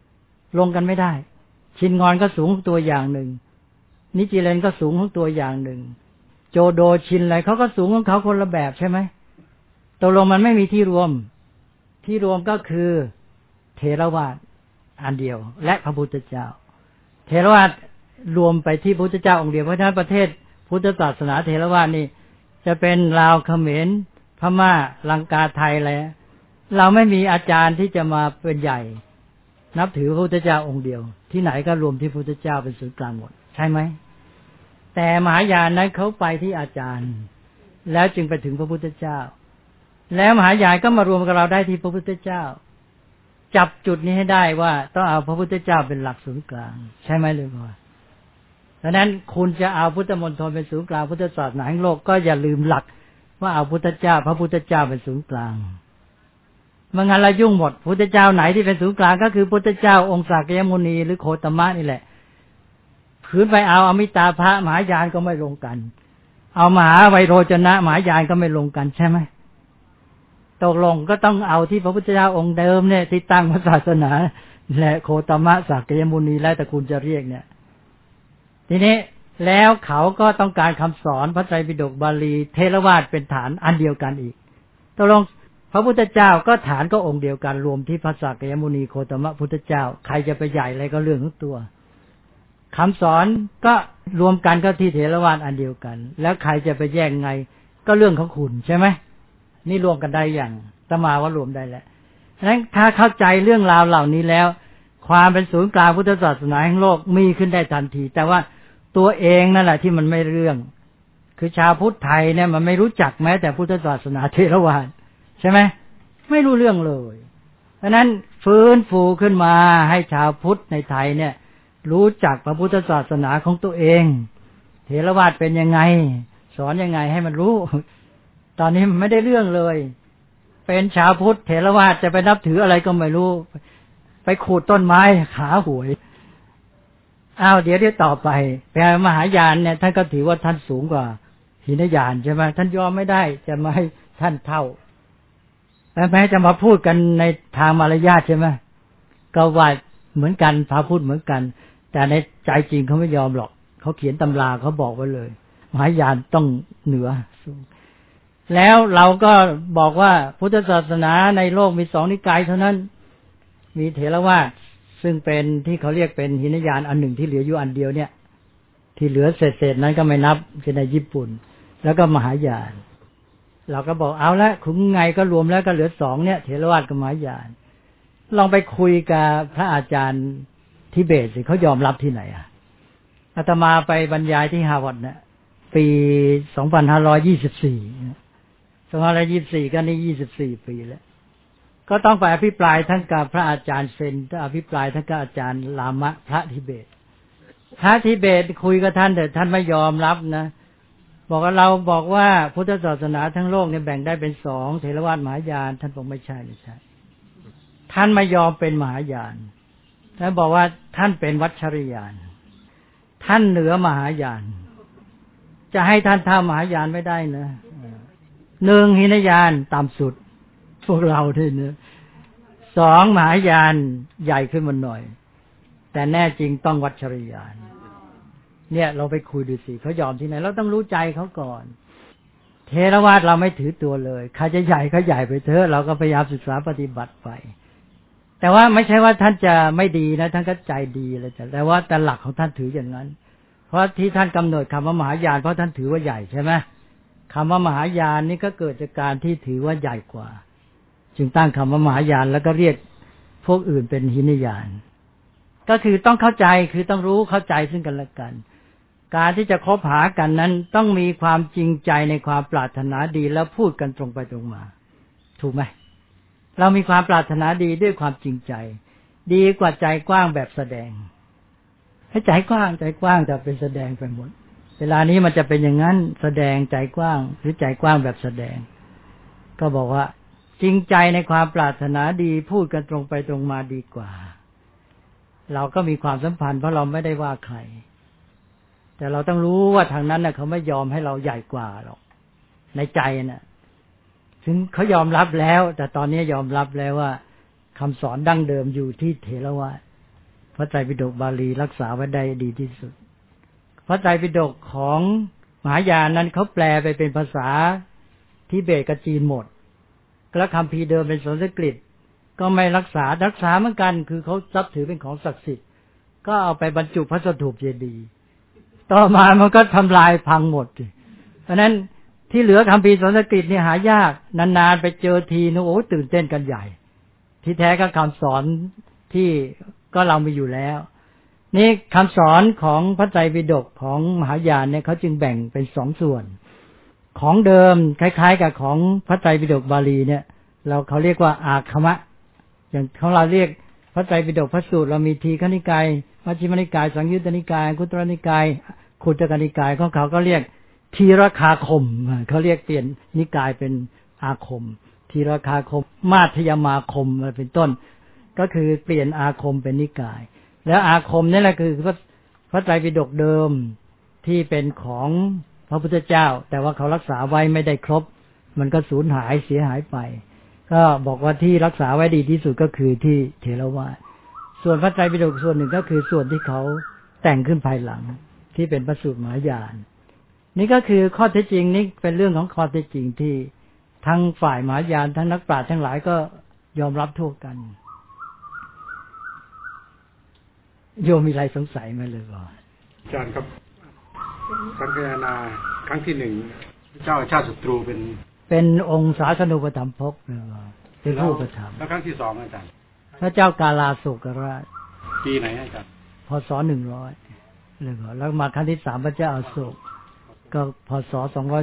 ลงกันไม่ได้ชินงอนก็สูงของตัวอย่างหนึ่งนิจิเลนก็สูงของตัวอย่างหนึ่งโจโดชินอะไรเขาก็สูงของเขาคนละแบบใช่ไหมตกลงมันไม่มีที่รวมก็คือเถรวาทอันเดียวและพระพุทธเจ้าเถรวาทรวมไปที่พระพุทธเจ้าองค์เดียวเพราะฉะนั้นประเทศพุทธศาสนาเถรวาทนี่จะเป็นลาวเขมรพม่าลังกาไทยอะไรเราไม่มีอาจารย์ที่จะมาเป็นใหญ่นับถือพระพุทธเจ้าองค์เดียวที่ไหนก็รวมที่พระพุทธเจ้าเป็นศูนย์กลางหมดใช่ไหมแต่มหายานนั้นเขาไปที่อาจารย์แล้วจึงไปถึงพระพุทธเจ้าแล้วมหายานก็มารวมกับเราได้ที่พระพุทธเจ้าจับจุดนี้ให้ได้ว่าต้องเอาพระพุทธเจ้าเป็นหลักศูนย์กลางใช่ไหมเลยพ่อดังนั้นคุณจะเอาพุทธมณฑลเป็นศูนย์กลางพุทธศาสนาแห่งโลกก็อย่าลืมหลักว่าเอาพุทธเจ้าพระพุทธเจ้าเป็นศูนย์กลางไม่งั้นเรายุ่งหมดพุทธเจ้าไหนที่เป็นศูนย์กลางก็คือพุทธเจ้าองค์สากยมุนีหรือโคตมะนี่แหละขืนไปเอาอมิตาภะมหายานก็ไม่ลงกันเอามหาไวโรจนะมหายานก็ไม่ลงกันใช่ไหมตกลงก็ต้องเอาที่พระพุทธเจ้าองค์เดิมเนี่ยที่ตั้งพระศาสนาและโคตมะสากยมุนีแล้วแต่คุณจะเรียกเนี่ยทีนี้แล้วเขาก็ต้องการคำสอนพระไตรปิฎกบาลีเทรวาทเป็นฐานอันเดียวกันอีกตกลงพระพุทธเจ้าก็ฐานก็องค์เดียวกันรวมที่พระสากยมุนีโคตมะพุทธเจ้าใครจะไปใหญ่อะไรก็เรื่องของตัวคำสอนก็รวมกันก็ที่เถรวาทอันเดียวกันแล้วใครจะไปแยกไงก็เรื่องของคุณใช่ไหมนี่รวมกันได้อย่างตมาว่ารวมได้แล้วนั้นถ้าเข้าใจเรื่องราวเหล่านี้แล้วความเป็นศูนย์กลางพุทธศาสนาแห่งโลกมีขึ้นได้ทันทีแต่ว่าตัวเองนั่นแหละที่มันไม่เรื่องคือชาวพุทธไทยเนี่ยมันไม่รู้จักแม้แต่พุทธศาสนาเถรวาทใช่ไหมไม่รู้เรื่องเลยเพราะนั้นฟื้นฟูขึ้นมาให้ชาวพุทธในไทยเนี่ยรู้จักพระพุทธศาสนาของตัวเองเถรวาทเป็นยังไงสอนยังไงให้มันรู้ตอนนี้มันไม่ได้เรื่องเลยเป็นชาวพุทธเถรวาทจะไปนับถืออะไรก็ไม่รู้ไปขูดต้นไม้ขาหวยเดี๋ยวต่อไปแต่มหายานเนี่ยท่านก็ถือว่าท่านสูงกว่าหินยานใช่ไหมท่านยอมไม่ได้จะมาให้ท่านเท่าแม้จะมาพูดกันในทางมารยาทใช่ไหมก็ว่าเหมือนกันพาพูดเหมือนกันแต่ในใจจริงเขาไม่ยอมหรอกเขาเขียนตำราเขาบอกไว้เลยมหายานต้องเหนือสูงแล้วเราก็บอกว่าพุทธศาสนาในโลกมี2นิกายเท่านั้นมีเถรวาทซึ่งเป็นที่เขาเรียกเป็นหินยานอันหนึ่งที่เหลืออยู่อันเดียวเนี่ยที่เหลือเศษๆนั้นก็ไม่นับเป็นในญี่ปุ่นแล้วก็มหายานเราก็บอกเอาละคุณไงก็รวมแล้วก็เหลือ2เนี่ยเถรวาทกับมหายานลองไปคุยกับพระอาจารย์ทิเบตสิเขายอมรับที่ไหนอาตมาไปบรรยายที่ฮาร์วาร์ดเนี่ยปี2524ก็นี่24ปีแล้วก็ต้องไปอภิปรายทั้งกับพระอาจารย์เซนอภิปรายทั้งกับอาจารย์ลามะพระทิเบตคุยกับท่านแต่ท่านไม่ยอมรับนะบอกว่าเราบอกว่าพุทธศาสนาทั้งโลกเนี่ยแบ่งได้เป็น2เถรวาทมหายานท่านบอกไม่ใช่ท่านไม่ยอมเป็นมหายานท่านบอกว่าท่านเป็นวัชรยานท่านเหนือมหายานจะให้ท่านทำมหายานไม่ได้นะ1หินยานต่ำสุดพวกเราที่นี่2มหายานใหญ่ขึ้นมาหน่อยแต่แน่จริงต้องวัชรยานเนี่ยเราไปคุยดูสิเขายอมที่ไหนเราต้องรู้ใจเขาก่อนเทรวาทเราไม่ถือตัวเลยใครจะใหญ่ก็ใหญ่ไปเถอะเราก็พยายามศึกษาปฏิบัติไปแต่ว่าไม่ใช่ว่าท่านจะไม่ดีนะท่านก็ใจดีเลยแต่ว่าแต่หลักของท่านถืออย่างนั้นเพราะที่ท่านกำหนดคำว่ามหายานเพราะท่านถือว่าใหญ่ใช่ไหมคำว่ามหายานนี่ก็เกิดจากการที่ถือว่าใหญ่กว่าจึงตั้งคำว่ามหายานแล้วก็เรียกพวกอื่นเป็นหินยานก็คือต้องเข้าใจคือต้องรู้เข้าใจซึ่งกันและกันการที่จะคบหากันนั้นต้องมีความจริงใจในความปรารถนาดีแล้วพูดกันตรงไปตรงมาถูกไหมเรามีความปรารถนาดีด้วยความจริงใจดีกว่าใจกว้างแบบแสดงให้ใจกว้างแต่เป็นแสดงไปหมดเวลานี้มันจะเป็นอย่างนั้นแสดงใจกว้างหรือใจกว้างแบบแสดงก็บอกว่าจริงใจในความปรารถนาดีพูดกันตรงไปตรงมาดีกว่าเราก็มีความสัมพันธ์เพราะเราไม่ได้ว่าใครแต่เราต้องรู้ว่าทางนั้นน่ะเขาไม่ยอมให้เราใหญ่กว่าหรอกในใจน่ะถึงเขายอมรับแล้วแต่ตอนนี้ยอมรับแล้วว่าคำสอนดั้งเดิมอยู่ที่เถรวาทระไตรปิฎกบาลีรักษาไว้ได้ดีที่สุดพระไตรปิฎกของมหายานนั้นเขาแปลไปเป็นภาษาทิเบตกับจีนหมดแล้วคัมภีร์เดิมเป็นสันสกฤตก็ไม่รักษาเหมือนกันคือเขานับถือเป็นของศักดิ์สิทธิ์ก็เอาไปบรรจุพระสถูปเจดีย์ต่อมามันก็ทำลายพังหมดเพราะนั้นที่เหลือคัมภีร์สันสกฤตนี่หายากนานๆไปเจอทีนึกโอ้ตื่นเต้นกันใหญ่ที่แท้ก็คำสอนที่ก็เรามีอยู่แล้วนี่คำสอนของพระไตรปิฎกของมหายานเนี่ยเขาจึงแบ่งเป็นสองส่วนของเดิมคล้ายๆกับของพระไตรปิฎกบาลีเนี่ยเขาเรียกว่าอาคมะอย่างของเราเรียกพระไตรปิฎกพระสูตรเรามีทีฆนิกายมัชฌิมนิกายสังยุตตนิกายกุตรนิกายขุตกนิกายของเขาก็เรียกทีรคาคมเขาเรียกเปลี่ยนนิกายเป็นอาคมทีรคาคมมาธยมาคมเป็นต้นก็คือเปลี่ยนอาคมเป็นนิกายแล้วอาคมนี่แหละคือพระไตรปิฎกเดิมที่เป็นของพระพุทธเจ้าแต่ว่าเขารักษาไว้ไม่ได้ครบมันก็สูญหายเสียหายไปก็บอกว่าที่รักษาไว้ดีที่สุดก็คือที่เถรวาทส่วนพระไตรปิฎกส่วนหนึ่งก็คือส่วนที่เขาแต่งขึ้นภายหลังที่เป็นพระสูตรมหายานนี่ก็คือข้อเท็จจริงนี่เป็นเรื่องของข้อเท็จจริงที่ทั้งฝ่ายมหายานทั้งนักปราชญ์ทั้งหลายก็ยอมรับทั่วกันโยมมีอะไรสงสัยไหมเลยบ่อาจารย์ครับสังฆทาครั้งที่หนึ่งเจ้าชาติศัตรูเป็นองค์ศาสนูปถัมภกเลยบ่เป็นผู้ประทับแล้วครั้งที่สองอาจารย์พระเจ้ากาลาโศกราชปีไหนอาจารย์พ.ศ. 100เลยบ่แล้วมาครั้งที่3พระเจ้าอโศกก็พ.ศ.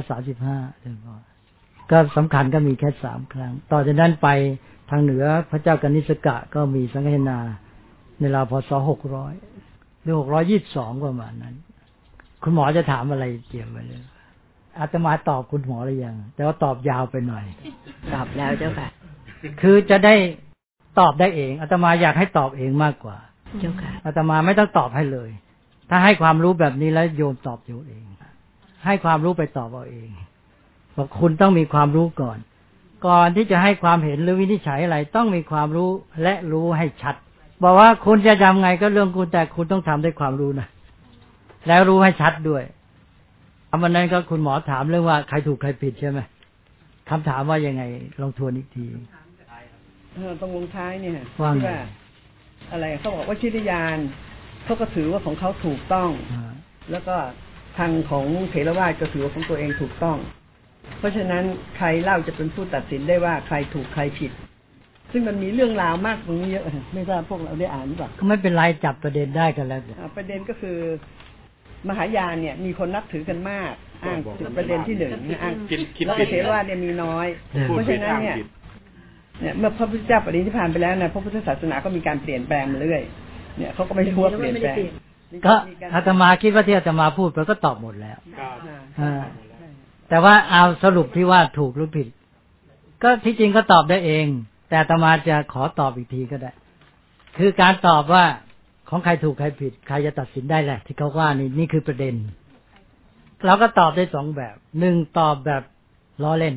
235เลยบ่ก็สำคัญก็มีแค่3ครั้งต่อจากนั้นไปทางเหนือพระเจ้ากนิษกะก็มีสังฆทาในราวพ.ศ. 600หรือ622ประมาณนั้นคุณหมอจะถามอะไรเกี่ยวกับเลยอาตมาตอบคุณหมอหรือยังแต่ว่าตอบยาวไปหน่อยตอบแล้วเจ้าค่ะคือจะได้ตอบได้เองอาตมาอยากให้ตอบเองมากกว่าเจ้าค่ะอาตมาไม่ต้องตอบให้เลยถ้าให้ความรู้แบบนี้แล้วโยมตอบอยู่เองให้ความรู้ไปตอบเอาเองบอกคุณต้องมีความรู้ก่อนที่จะให้ความเห็นหรือวินิจฉัยอะไรต้องมีความรู้และรู้ให้ชัดบอกว่าคุณจะทำไงก็เรื่องคุณแต่คุณต้องทำด้วยความรู้นะแล้วรู้ให้ชัดด้วยวันนั้นก็คุณหมอถามเรื่องว่าใครถูกใครผิดใช่ไหมคำถามว่ายังไงลองทวนอีกทีตรงลงท้ายเนี่ยว่าอะไรเขาบอกว่าชิตยานเขาก็ถือว่าของเขาถูกต้องแล้วก็ทางของเถรวาทก็ถือว่าของตัวเองถูกต้องเพราะฉะนั้นใครเล่าจะเป็นผู้ตัดสินได้ว่าใครถูกใครผิดซึ่งมันมีเรื่องราวมากตรงนี้เยอะไม่ทราบพวกเราได้อ่านหรือเปล่าก็ไม่เป็นไรจับประเด็นได้กันแล้วประเด็นก็คือมหายานเนี่ยมีคนนับถือกันมากอ้างประเด็นที่1อ้างแล้วเถรวาทเนี่ยมีน้อยเพราะฉะนั้นเนี่ยเมื่อพระพุทธเจ้าปรินิพพานไปแล้วนะพระพุทธศาสนาก็มีการเปลี่ยนแปลงมาเรื่อยเนี่ยเขาก็ไม่ทั่วเปลี่ยนแปลงก็อาตมาคิดว่าที่อาตมาพูดไปก็ตอบหมดแล้วแต่ว่าเอาสรุปที่ว่าถูกหรือผิดก็ที่จริงก็ตอบได้เองแต่อาตมาจะขอตอบอีกทีก็ได้คือการตอบว่าของใครถูกใครผิดใครจะตัดสินได้แหละที่เขาว่านี่คือประเด็นเราก็ตอบได้2แบบ1ตอบแบบล้อเล่น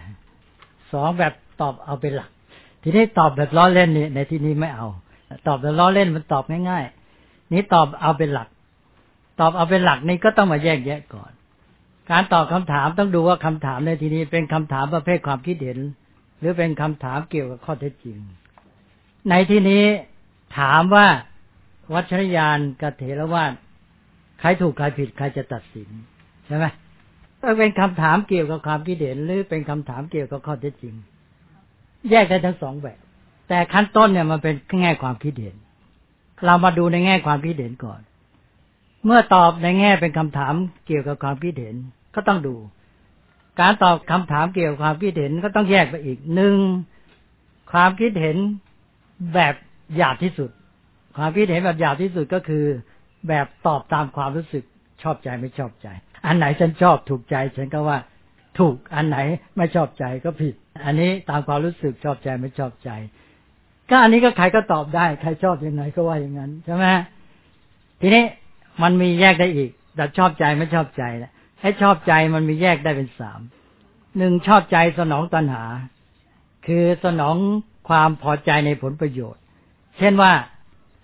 2แบบตอบเอาเป็นหลักทีนี้ตอบแบบล้อเล่นนี่ในที่นี้ไม่เอาตอบแบบล้อเล่นมันตอบง่ายๆนี่ตอบเอาเป็นหลักตอบเอาเป็นหลักนี่ก็ต้องมาแยกแยะก่อนการตอบคำถามต้องดูว่าคำถามในที่นี้เป็นคำถามประเภทความคิดเห็นหรือเป็นคำถามเกี่ยวกับข้อเท็จจริงในที่นี้ถามว่าวัชรยานกับเถรวาทใครถูกใครผิดใครจะตัดสินใช่ไหมถ้าเป็นคำถามเกี่ยวกับความคิดเห็นหรือเป็นคำถามเกี่ยวกับข้อเท็จจริงแยกได้ทั้ง2แบบแต่ขั้นต้นเนี่ยมันเป็นแง่ความคิดเห็นเรามาดูในแง่ความคิดเห็นก่อนเมื่อตอบในแง่เป็นคำถามเกี่ยวกับความคิดเห็นก็ต้องดูการตอบคำถามเกี่ยวกับความคิดเห็นก็ต้องแยกไปอีก1ความคิดเห็นแบบหยาบที่สุดความคิดเห็นแบบหยาบที่สุดก็คือแบบตอบตามความรู้สึกชอบใจไม่ชอบใจอันไหนฉันชอบถูกใจฉันก็ว่าถูกอันไหนไม่ชอบใจก็ผิดอันนี้ตามความรู้สึกชอบใจไม่ชอบใจก็อันนี้ก็ใครก็ตอบได้ใครชอบยังไงก็ว่าอย่างนั้นใช่ไหมทีนี้มันมีแยกได้อีกแบบชอบใจไม่ชอบใจแหละให้ชอบใจมันมีแยกได้เป็น1ชอบใจสนองตัณหาคือสนองความพอใจในผลประโยชน์เช่นว่า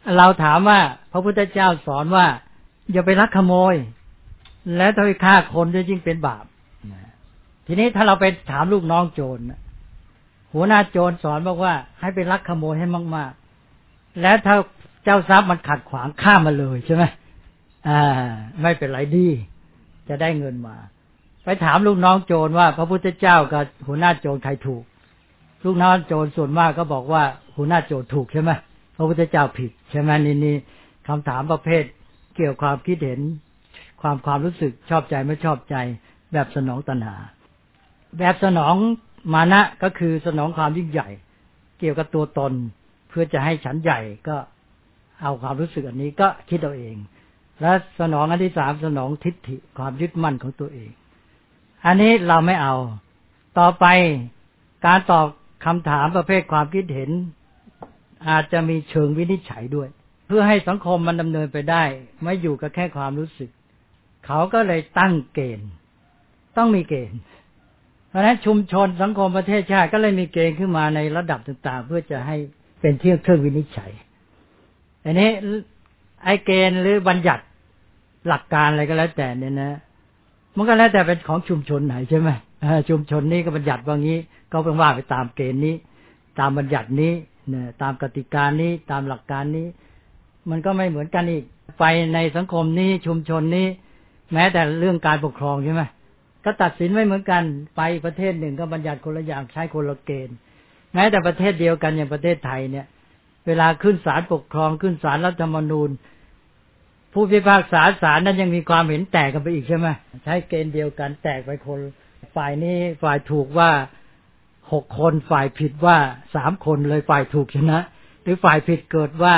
เราถามว่าพระพุทธเจ้าสอนว่าอย่าไปลักขโมยและถ้าไปฆ่าคนจะยิ่งเป็นบาปทีนี้ถ้าเราไปถามลูกน้องโจรหัวหน้าโจรสอนบอกว่าให้ไปลักขโมยให้มากๆแล้วถ้าเจ้าทรัพย์มันขัดขวางฆ่ามันเลยใช่ไหมไม่เป็นไรดีจะได้เงินมาไปถามลูกน้องโจรว่าพระพุทธเจ้ากับหัวหน้าโจรใครถูกลูกน้องโจรส่วนมากก็บอกว่าหัวหน้าโจรถูกใช่ไหมพระพุทธเจ้าผิดใช่ไหมนี่คำถามประเภทเกี่ยวกับความคิดเห็นความรู้สึกชอบใจไม่ชอบใจแบบสนองตัณหาแบบสนองมานะก็คือสนองความยิ่งใหญ่เกี่ยวกับตัวตนเพื่อจะให้ฉันใหญ่ก็เอาความรู้สึกอันนี้ก็คิดเอาเองและสนองอันที่สามสนองทิฏฐิความยึดมั่นของตัวเองอันนี้เราไม่เอาต่อไปการตอบคำถามประเภทความคิดเห็นอาจจะมีเชิงวินิจฉัยด้วยเพื่อให้สังคมมันดำเนินไปได้ไม่อยู่กับแค่ความรู้สึกเขาก็เลยตั้งเกณฑ์ต้องมีเกณฑ์เพราะฉะนั้นชุมชนสังคมประเทศชาติก็เลยมีเกณฑ์ขึ้นมาในระดับต่างๆเพื่อจะให้เป็นเครื่องวินิจฉัยอันนี้ไอ้เกณฑ์หรือบัญญัติหลักการอะไรก็แล้วแต่เนี่ยนะมันก็แล้วแต่เป็นของชุมชนไหนใช่ไหมชุมชนนี้ก็บัญญัติว่างี้ก็เป็นว่าไปตามเกณฑ์นี้ตามบัญญัตินี้เนี่ยตามกติกานี้ตามหลักการนี้มันก็ไม่เหมือนกันอีกไปในสังคมนี้ชุมชนนี้แม้แต่เรื่องการปกครองใช่ไหมก็ตัดสินไม่เหมือนกันไปประเทศหนึ่งก็บัญญัติคนละอย่างใช้คนละเกณฑ์แม้แต่ประเทศเดียวกันอย่างประเทศไทยเนี่ยเวลาขึ้นศาลปกครองขึ้นศาลรัฐธรรมนูญผู้พิพากษาศาลนั้นยังมีความเห็นแตกกันไปอีกใช่ไหมใช้เกณฑ์เดียวกันแตกไปคนฝ่ายนี้ฝ่ายถูกว่า6 คนฝ่ายผิดว่า3 คนเลยฝ่ายถูกชนะหรือฝ่ายผิดเกิดว่า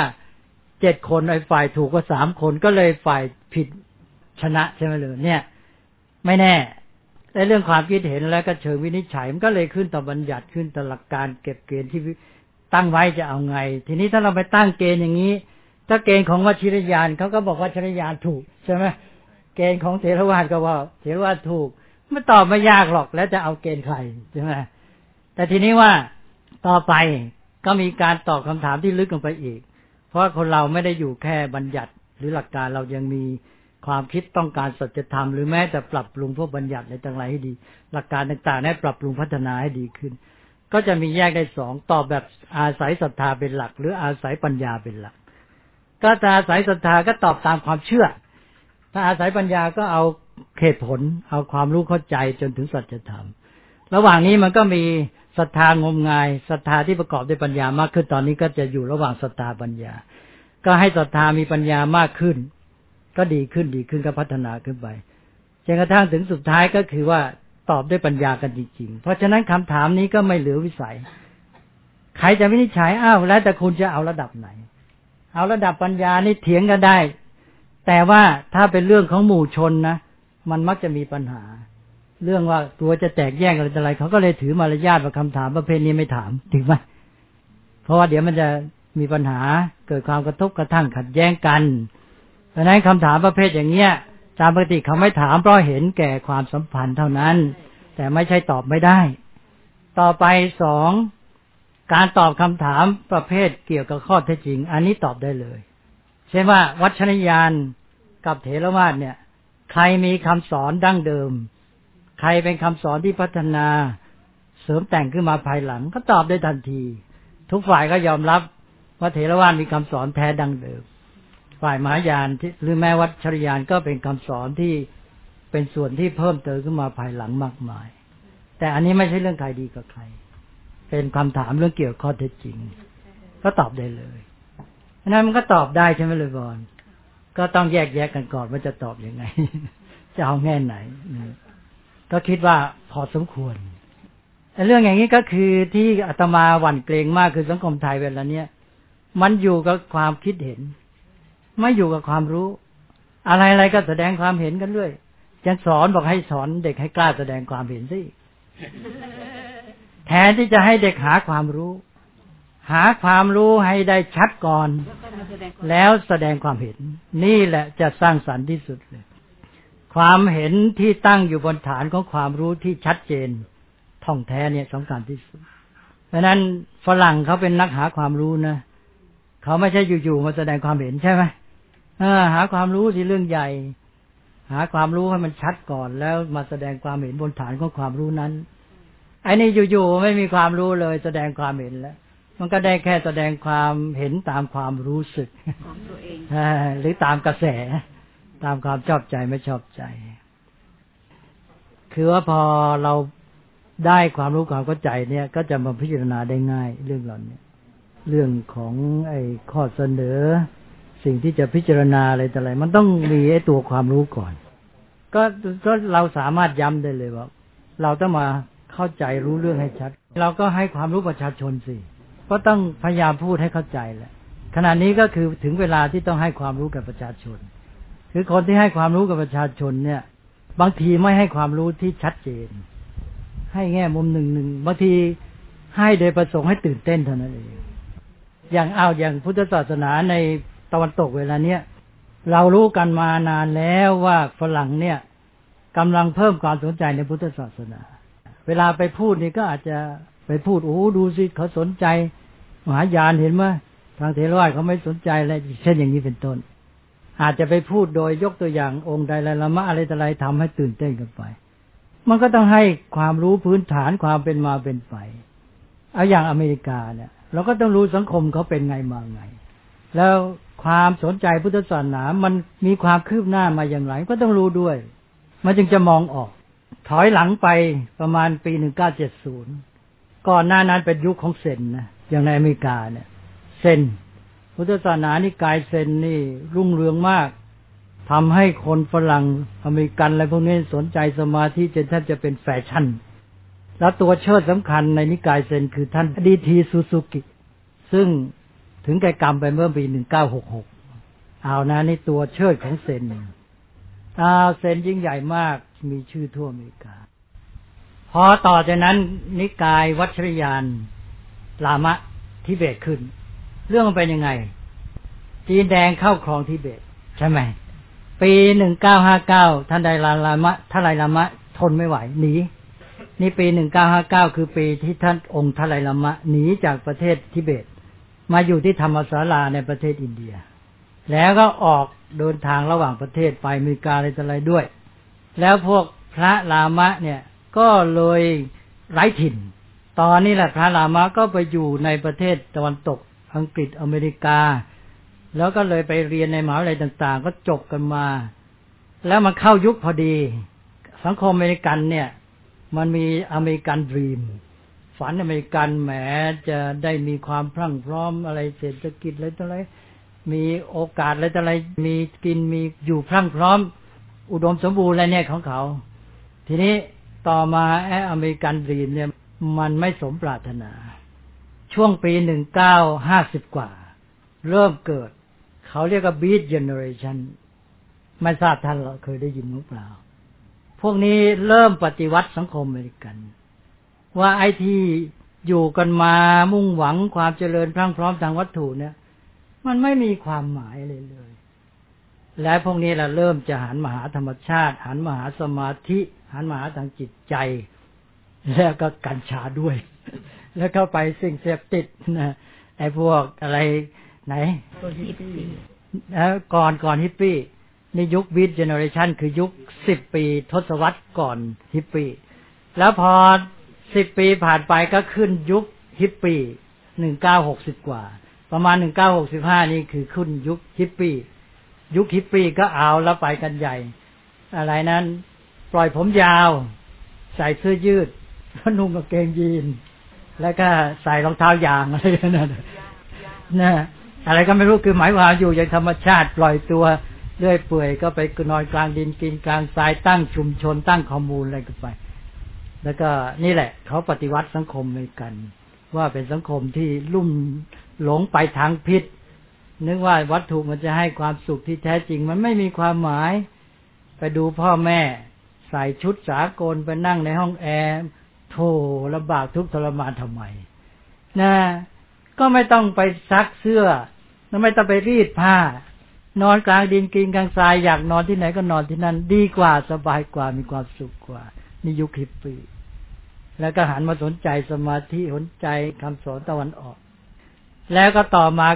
7 คนไอ้ฝ่ายถูกว่า3 คนก็เลยฝ่ายผิดชนะใช่ไหมเลยเนี่ยไม่แน่ในเรื่องความคิดเห็นแล้วก็เชิงวินิจฉัยมันก็เลยขึ้นต่อบัญญัติขึ้นต่อหลักการเก็บเกณฑ์ที่ตั้งไว้จะเอาไงทีนี้ถ้าเราไปตั้งเกณฑ์อย่างนี้ถ้าเกณฑ์ของวชิรยานเขาก็บอกว่าวชิรยานถูกใช่ไหมเกณฑ์ของเถรวาทก็ว่าเถรวาทถูกไม่ตอบไม่ยากหรอกแล้วจะเอาเกณฑ์ใครใช่ไหมแต่ทีนี้ว่าต่อไปก็มีการตอบคำถามที่ลึกลงไปอีกเพราะคนเราไม่ได้อยู่แค่บัญญัติหรือหลักการเรายังมีความคิดต้องการสัจธรรมหรือแม้แต่ปรับปรุงพวกบัญญัติอะไรต่างๆให้ดีหลักการต่างๆให้ปรับปรุงพัฒนาให้ดีขึ้นก็จะมีแยกได้2ตอบแบบอาศัยศรัทธาเป็นหลักหรืออาศัยปัญญาเป็นหลักก็จะอาศัยศรัทธาก็ตอบตามความเชื่อถ้าอาศัยปัญญาก็เอาเหตุผลเอาความรู้เข้าใจจนถึงสัจธรรมระหว่างนี้มันก็มีศรัทธางมงายศรัทธาที่ประกอบด้วยปัญญามากขึ้นตอนนี้ก็จะอยู่ระหว่างศรัทธาปัญญาก็ให้ศรัทธามีปัญญามากขึ้นก็ดีขึ้นก็พัฒนาขึ้นไปจนกระทั่งถึงสุดท้ายก็คือว่าตอบด้วยปัญญากันจริงๆเพราะฉะนั้นคำถามนี้ก็ไม่เหลือวิสัยใครจะวินิจฉัยแล้วแต่คุณจะเอาระดับไหนเอาระดับปัญญานี่เถียงกันได้แต่ว่าถ้าเป็นเรื่องของหมู่ชนนะมันมักจะมีปัญหาเรื่องว่าตัวจะแตกแยกอะไรเขาก็เลยถือมารยาทว่าคำถามประเภทนี้ไม่ถามถึงไหมเพราะว่าเดี๋ยวมันจะมีปัญหาเกิดความกระทบกระทั่งขัดแย้งกันเพราะฉะนั้นคำถามประเภทอย่างเนี้ยตามปกติเขาไม่ถามเพราะเห็นแก่ความสัมพันธ์เท่านั้นแต่ไม่ใช่ตอบไม่ได้ต่อไป2การตอบคำถามประเภทเกี่ยวกับข้อเท็จจริงอันนี้ตอบได้เลยเช่นว่าวัชรยานกับเถรวาทเนี่ยใครมีคำสอนดั้งเดิมใครเป็นคำสอนที่พัฒนาเสริมแต่งขึ้นมาภายหลังก็ตอบได้ทันทีทุกฝ่ายก็ยอมรับว่าเถรวาทมีคำสอนแท้ดั้งเดิมฝ่ายมหายานหรือแม้วัชรยานก็เป็นคำสอนที่เป็นส่วนที่เพิ่มเติมขึ้นมาภายหลังมากมายแต่อันนี้ไม่ใช่เรื่องใครดีกับใครเป็นคำถามเรื่องเกี่ยวกับข้อเท็จจริงก็ตอบได้เลยอันนั้นมันก็ตอบได้ใช่ไหมเลยบอลก็ต้องแยกกันก่อนว่าจะตอบยังไง จะเอาแง่ไหนก็คิดว่าพอสมควรเรื่องอย่างนี้ก็คือที่อาตมาหวั่นเกรงมากคือสังคมไทยเวลาเนี้ยมันอยู่กับความคิดเห็นไม่อยู่กับความรู้อะไรๆก็แสดงความเห็นกันเรื่อยยังสอนบอกให้สอนเด็กให้กล้าแสดงความเห็นสิแทนที่จะให้เด็กหาความรู้ให้ได้ชัดก่อนแล้วแสดงความเห็นนี่แหละจะสร้างสรรค์ที่สุดเลยความเห็นที่ตั้งอยู่บนฐานของความรู้ที่ชัดเจนท่องแท้เนี่ยสำคัญที่สุดเพราะนั้นฝรั่งเขาเป็นนักหาความรู้นะเขาไม่ใช่อยู่ๆมาแสดงความเห็นใช่ไหมหาความรู้ที่เรื่องใหญ่หาความรู้ให้มันชัดก่อนแล้วมาแสดงความเห็นบนฐานของความรู้นั้นไอ้นี่อยู่ๆไม่มีความรู้เลยแสดงความเห็นแล้วมันก็ได้แค่แสดงความเห็นตามความรู้สึกของตัวเองหรือตามกระแสตามความชอบใจไม่ชอบใจคือว่าพอเราได้ความรู้ความเข้าใจเนี่ยก็จะมาพิจารณาได้ง่ายเรื่องเหล่านี้เรื่องของไอ้ข้อเสนอสิ่งที่จะพิจารณาอะไรแต่อะไรมันต้องมีไอ้ตัวความรู้ก่อนก็เราสามารถย้ำได้เลยว่าเราต้องมาเข้าใจรู้เรื่องให้ชัดเราก็ให้ความรู้ประชาชนสิก็ต้องพยายามพูดให้เข้าใจแหละขณะนี้ก็คือถึงเวลาที่ต้องให้ความรู้กับประชาชนคือคนที่ให้ความรู้กับประชาชนเนี่ยบางทีไม่ให้ความรู้ที่ชัดเจนให้แง่มุมหนึ่งบางทีให้โดยประสงค์ให้ตื่นเต้นเท่านั้นเองอย่างพุทธศาสนาในตะวันตกเวลาเนี้ยเรารู้กันมานานแล้วว่าฝรั่งเนี่ยกำลังเพิ่มความสนใจในพุทธศาสนาเวลาไปพูดนี่ก็อาจจะไปพูดโอ้ดูสิเขาสนใจมหายานเห็นไหมทางเถรวาทเขาไม่สนใจอะไรเช่นอย่างนี้เป็นต้นอาจจะไปพูดโดยยกตัวอย่างองค์ไดไลลามะอะไรต่ออะไรทำให้ตื่นเต้นกันไปมันก็ต้องให้ความรู้พื้นฐานความเป็นมาเป็นไปเอาอย่างอเมริกาเนี่ยเราก็ต้องรู้สังคมเขาเป็นไงมาไงแล้วความสนใจพุทธศาสนามันมีความคืบหน้ามาอย่างไรก็ต้องรู้ด้วยมันจึงจะมองออกถอยหลังไปประมาณปี1970ก่อนหน้านั้นเป็นยุคของเซนนะอย่างในอเมริกาเนี่ยเซนพุทธศาสนานิกายเซนนี่รุ่งเรืองมากทำให้คนฝรั่งอเมริกันอะไรพวกนี้สนใจสมาธิจนแทบจะเป็นแฟชั่นแล้วตัวเชิดสำคัญในนิกายเซนคือท่านดีทีซูซูกิซึ่งถึงแก่กรรมไปเมื่อปี1966เอานะนี่ตัวเชิดของเซนเซนยิ่งใหญ่มากมีชื่อทั่วอเมริกาพอต่อจากนั้นนิกายวัชรยานลามะทิเบตขึ้นเรื่องมันเป็นยังไงจีนแดงเข้าครองทิเบตใช่ไหมปี1959ท่านไดลายลามะทนไม่ไหวหนีนี่ปี1959คือปีที่ท่านองค์ทไลลามะหนีจากประเทศทิเบตมาอยู่ที่ธรรมศาลาในประเทศอินเดียแล้วก็ออกเดินทางระหว่างประเทศไปอเมริกาอะไรด้วยแล้วพวกพระลามะเนี่ยก็เลยไร้ถิ่นตอนนี้แหละพระลามะก็ไปอยู่ในประเทศตะวันตกอังกฤษอเมริกาแล้วก็เลยไปเรียนในมหาวิทยาลัยต่างๆก็จบกันมาแล้วมันเข้ายุคพอดีสังคมอเมริกันเนี่ยมันมีอเมริกันดรีมฝันอเมริกันแหมจะได้มีความพรั่งพร้อมอะไรเศรษฐกิจอะไรต่ออะไรมีโอกาสอะไรต่ออะไรมีกินมีอยู่พรั่งพร้อมอุดมสมบูรณ์อะไรเนี่ยของเขาทีนี้ต่อมาอเมริกันดรีมเนี่ยมันไม่สมปรารถนาช่วงปี1950กว่าเริ่มเกิดเขาเรียกว่า Beat Generation ไม่ทราบท่านเคยได้ยินหรือเปล่าพวกนี้เริ่มปฏิวัติสังคมอเมริกันว่าไอ้ที่อยู่กันมามุ่งหวังความเจริญพรั่งพร้อมทางวัตถุเนี่ยมันไม่มีความหมายเลยและพวกนี้แหละเริ่มจะหันมาหาธรรมชาติหันมาหาสมาธิหันมาหาทางจิตใจแล้วก็กัญชาด้วยแล้วเข้าไปสิ่งเสพติดนะไอ้พวกอะไรไหนฮิปปี้ก่อนฮิปปี้นี่ยุคบีทเจเนอเรชันคือยุค10ปีทศวรรษก่อนฮิปปี้แล้วพอ10ปีผ่านไปก็ขึ้นยุคฮิปปี้1960กว่าประมาณ1965นี่คือขึ้นยุคฮิปปี้ยุคฮิปปี้ก็เอาแล้วไปกันใหญ่อะไรนั้นปล่อยผมยาวใส่เสื้อยืดนุ่งกางเกงยีนแล้วก็ใส่รองเท้ายางอะไรนั่นนะอะไรก็ไม่รู้คือหมายว่าอยู่อย่างธรรมชาติปล่อยตัวเรื่อยเปื่อยก็ไปนอนกลางดินกินกลางทรายตั้งชุมชนตั้งคอมมูนอะไรกันไปแล้วก็นี่แหละเขาปฏิวัติสังคมอเมริกันว่าเป็นสังคมที่ลุ่มหลงไปทางพิษนึกว่าวัตถุมันจะให้ความสุขที่แท้จริงมันไม่มีความหมายไปดูพ่อแม่ใส่ชุดสากลไปนั่งในห้องแอร์โธ่ลำบากทุกข์ทรมานทำไมนะก็ไม่ต้องไปซักเสื้อไม่ต้องไปรีดผ้านอนกลางดินกินกลางทรายอยากนอนที่ไหนก็นอนที่นั่นดีกว่าสบายกว่ามีความสุขกว่านี่ยุคฮิปปี้แล้วก็หันมาสนใจสมาธิสนใจคำสอนตะวันออกแล้วก็ต่อมาก็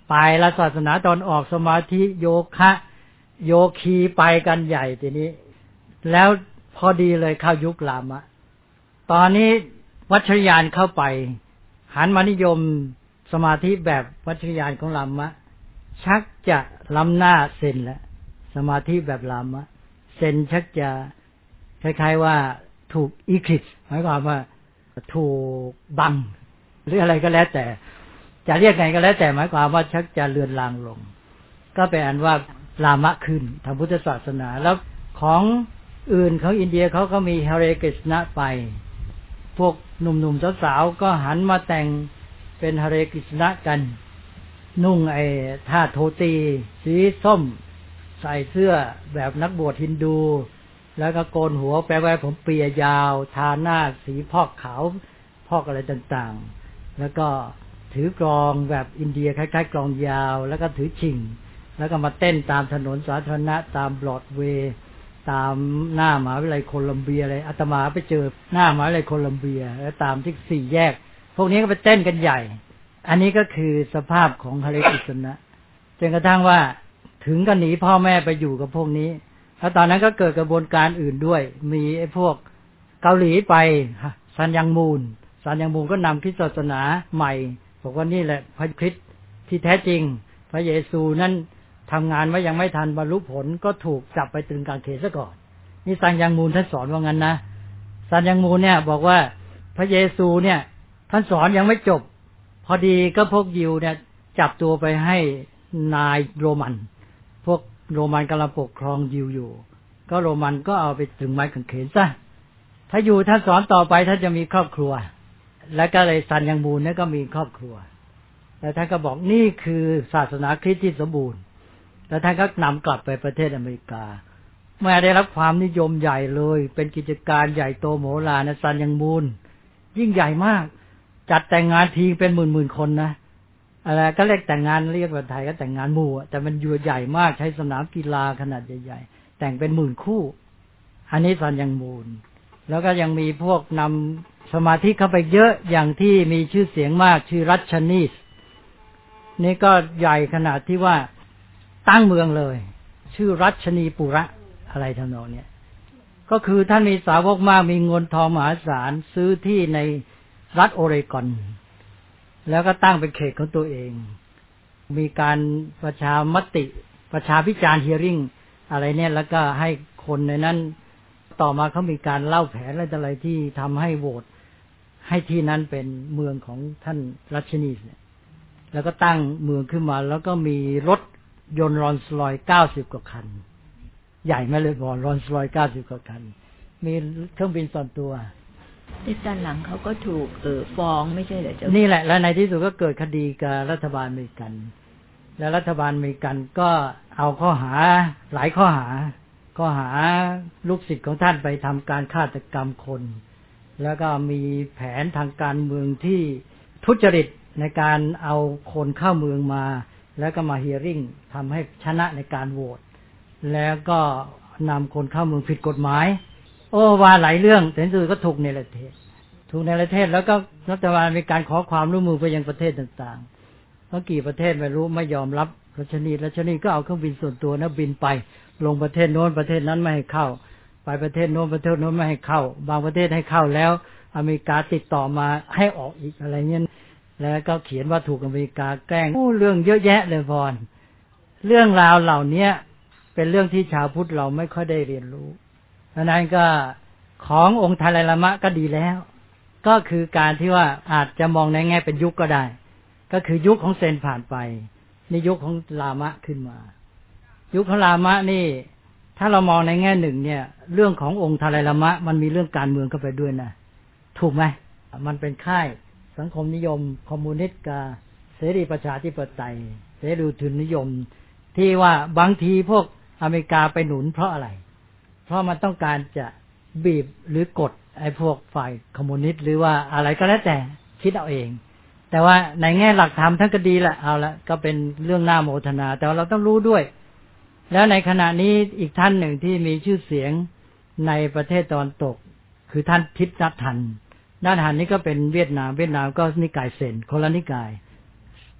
ไปแล้วศาสนาตอนออกสมาธิโยคะโยคีไปกันใหญ่ทีนี้แล้วพอดีเลยเข้ายุครามะตอนนี้วัชรยานเข้าไปหันมานิยมสมาธิแบบวัชรยานของรามะชักจะล้ำหน้าเซนแล้วสมาธิแบบรามะเซนชักจะคล้ายๆว่าถูกอีคลิปหมายความว่าถูกบังหรืออะไรก็แล้วแต่จะเรียกไงก็แล้วแต่หมายความว่าชักจะเลือนลางลงก็เป็นอันว่ารามะขึ้นทางพุทธศาสนาแล้วของอื่นของอินเดียเขาก็มีฮาเรกฤษณะไปพวกหนุ่มๆสาวๆก็หันมาแต่งเป็นฮาเรกฤษณะกันนุ่งผ้าโทตีสีส้มใส่เสื้อแบบนักบวชฮินดูแล้วก็โกนหัวแปลว่าผมเปียยาวทาหน้าสีพอกขาวพอกอะไรต่างๆแล้วก็ถือกลองแบบอินเดียคล้ายๆกลองยาวแล้วก็ถือชิงแล้วก็มาเต้นตามถนนสาธารณะตามบรอดเวย์ตามหน้ามหาวิทยาลัยโคลัมเบียอะไรอาตมาไปเจอหน้ามหาวิทยาลัยโคลัมเบียแล้วตามที่สี่แยกพวกนี้ก็ไปเต้นกันใหญ่อันนี้ก็คือสภาพของฮาเรกฤษณะจนกระทั่งว่าถึงกันหนีพ่อแม่ไปอยู่กับพวกนี้แล้วตอนนั้นก็เกิดกระบวนการอื่นด้วยมีไอ้พวกเกาหลีไปซันยังมูนก็นำคริสตศาสนาใหม่บอกว่านี่แหละพระคริสต์ที่แท้จริงพระเยซูนั้นทำงานไว้ยังไม่ทันบรรลุผลก็ถูกจับไปตรึงกางเขนซะก่อนนี่ซันยังมูนท่านสอนว่างั้นนะซันยังมูนเนี่ยบอกว่าพระเยซูเนี่ยท่านสอนยังไม่จบพอดีก็พวกยิวเนี่ยจับตัวไปให้นายโรมันพวกโรมันกำลังปกครองยิวอยู่ก็โรมันก็เอาไปตรึงไม้กางเขนซะถ้าอยู่ท่านสอนต่อไปท่านจะมีครอบครัวแล้วก็เลยซันยังมูนเนี่ยก็มีครอบครัวแล้วท่านก็บอกนี่คือศาสนาคริสต์ที่สมบูรณ์แล้วท่านก็นำกลับไปประเทศอเมริกาเมื่อได้รับความนิยมใหญ่เลยเป็นกิจการใหญ่โตโมโหฬารนะซันยังมูนยิ่งใหญ่มากจัดแต่งงานทีเป็นหมื่นๆคนนะอะไรก็เรียกแต่งงานเรียกว่าไทยก็แต่งงานหมู่แต่มันอยู่ใหญ่มากใช้สนามกีฬาขนาดใหญ่ๆแต่งเป็นหมื่นคู่อันนี้ซันยังมูนแล้วก็ยังมีพวกนำสมาธิเข้าไปเยอะอย่างที่มีชื่อเสียงมากชื่อรัชนีสนี่ก็ใหญ่ขนาดที่ว่าตั้งเมืองเลยชื่อรัชนีปุระอะไรทำนองเนี้ยก็คือท่านมีสาวกมากมีเงินทองมหาศาลซื้อที่ในรัฐโอเรกอนแล้วก็ตั้งเป็นเขตของตัวเองมีการประชามติประชาพิจารณ์ฮียริ่งอะไรเนี่ยแล้วก็ให้คนในนั้นต่อมาเขามีการเล่าแผนอะไรที่ทำให้โหวตให้ที่นั้นเป็นเมืองของท่านรัชนีเนี่ยแล้วก็ตั้งเมืองขึ้นมาแล้วก็มีรถยนต์รอลส์รอยซ์90กว่าคันใหญ่ไหมเลยบอกรอลส์รอยซ์90กว่าคันมีเครื่องบินส่วนตัวที่ด้านหลังเขาก็ถูกฟ้องไม่ใช่เหรอเจ้านี่แหละแล้วในที่สุดก็เกิดคดีกับรัฐบาลอเมริกันแล้วรัฐบาลอเมริกันก็เอาข้อหาหลายข้อหาลูกศิษย์ของท่านไปทำการฆาตกรรมคนแล้วก็มีแผนทางการเมืองที่ทุจริตในการเอาคนเข้าเมืองมาแล้วก็มาฮียริ่งทำให้ชนะในการโหวตแล้วก็นำคนเข้าเมืองผิดกฎหมายว่าหลายเรื่องแต่สุดก็ถูกในประเทศแล้วก็รัฐบาลมีการขอความร่วมมือไปยังประเทศต่างๆเพราะกี่ประเทศไม่รู้ไม่ยอมรับรัชนีก็เอาเครื่องบินส่วนตัวนะบินไปลงประเทศโน้นประเทศนั้นไม่ให้เข้าไปประเทศโน้นไม่ให้เข้าบางประเทศให้เข้าแล้วอเมริกาติดต่อมาให้ออกอีกอะไรเงี้ยแล้วก็เขียนว่าถูกอเมริกาแกล้งเรื่องเยอะแยะเลยพรเรื่องราวเหล่านี้เป็นเรื่องที่ชาวพุทธเราไม่ค่อยได้เรียนรู้เพราะนั้นก็ขององค์ไทไลลามะก็ดีแล้วก็คือการที่ว่าอาจจะมองในแง่เป็นยุคก็ได้ก็คือยุคของเซนผ่านไปนี่ยุคของลามะขึ้นมายุคของลามะนี่ถ้าเรามองในแง่หนึ่งเนี่ยเรื่องขององค์ไทไลลามะมันมีเรื่องการเมืองเข้าไปด้วยนะถูกไหมมันเป็นค่ายสังคมนิยมคอมมิวนิสต์กับเสรีประชาธิปไตยเสรีทุนนิยมที่ว่าบางทีพวกอเมริกาไปหนุนเพราะอะไรเพราะมันต้องการจะบีบหรือกดไอ้พวกฝ่ายคอมมิวนิสต์หรือว่าอะไรก็แล้วแต่คิดเอาเองแต่ว่าในแง่หลักธรรมท่านก็ดีแหละเอาละก็เป็นเรื่องน่าโมทนาแต่ว่าเราต้องรู้ด้วยแล้วในขณะนี้อีกท่านหนึ่งที่มีชื่อเสียงในประเทศตะวันตกคือท่านทิพย์นัทธันนี่ก็เป็นเวียดนามก็นิกายเซนคนละนิกาย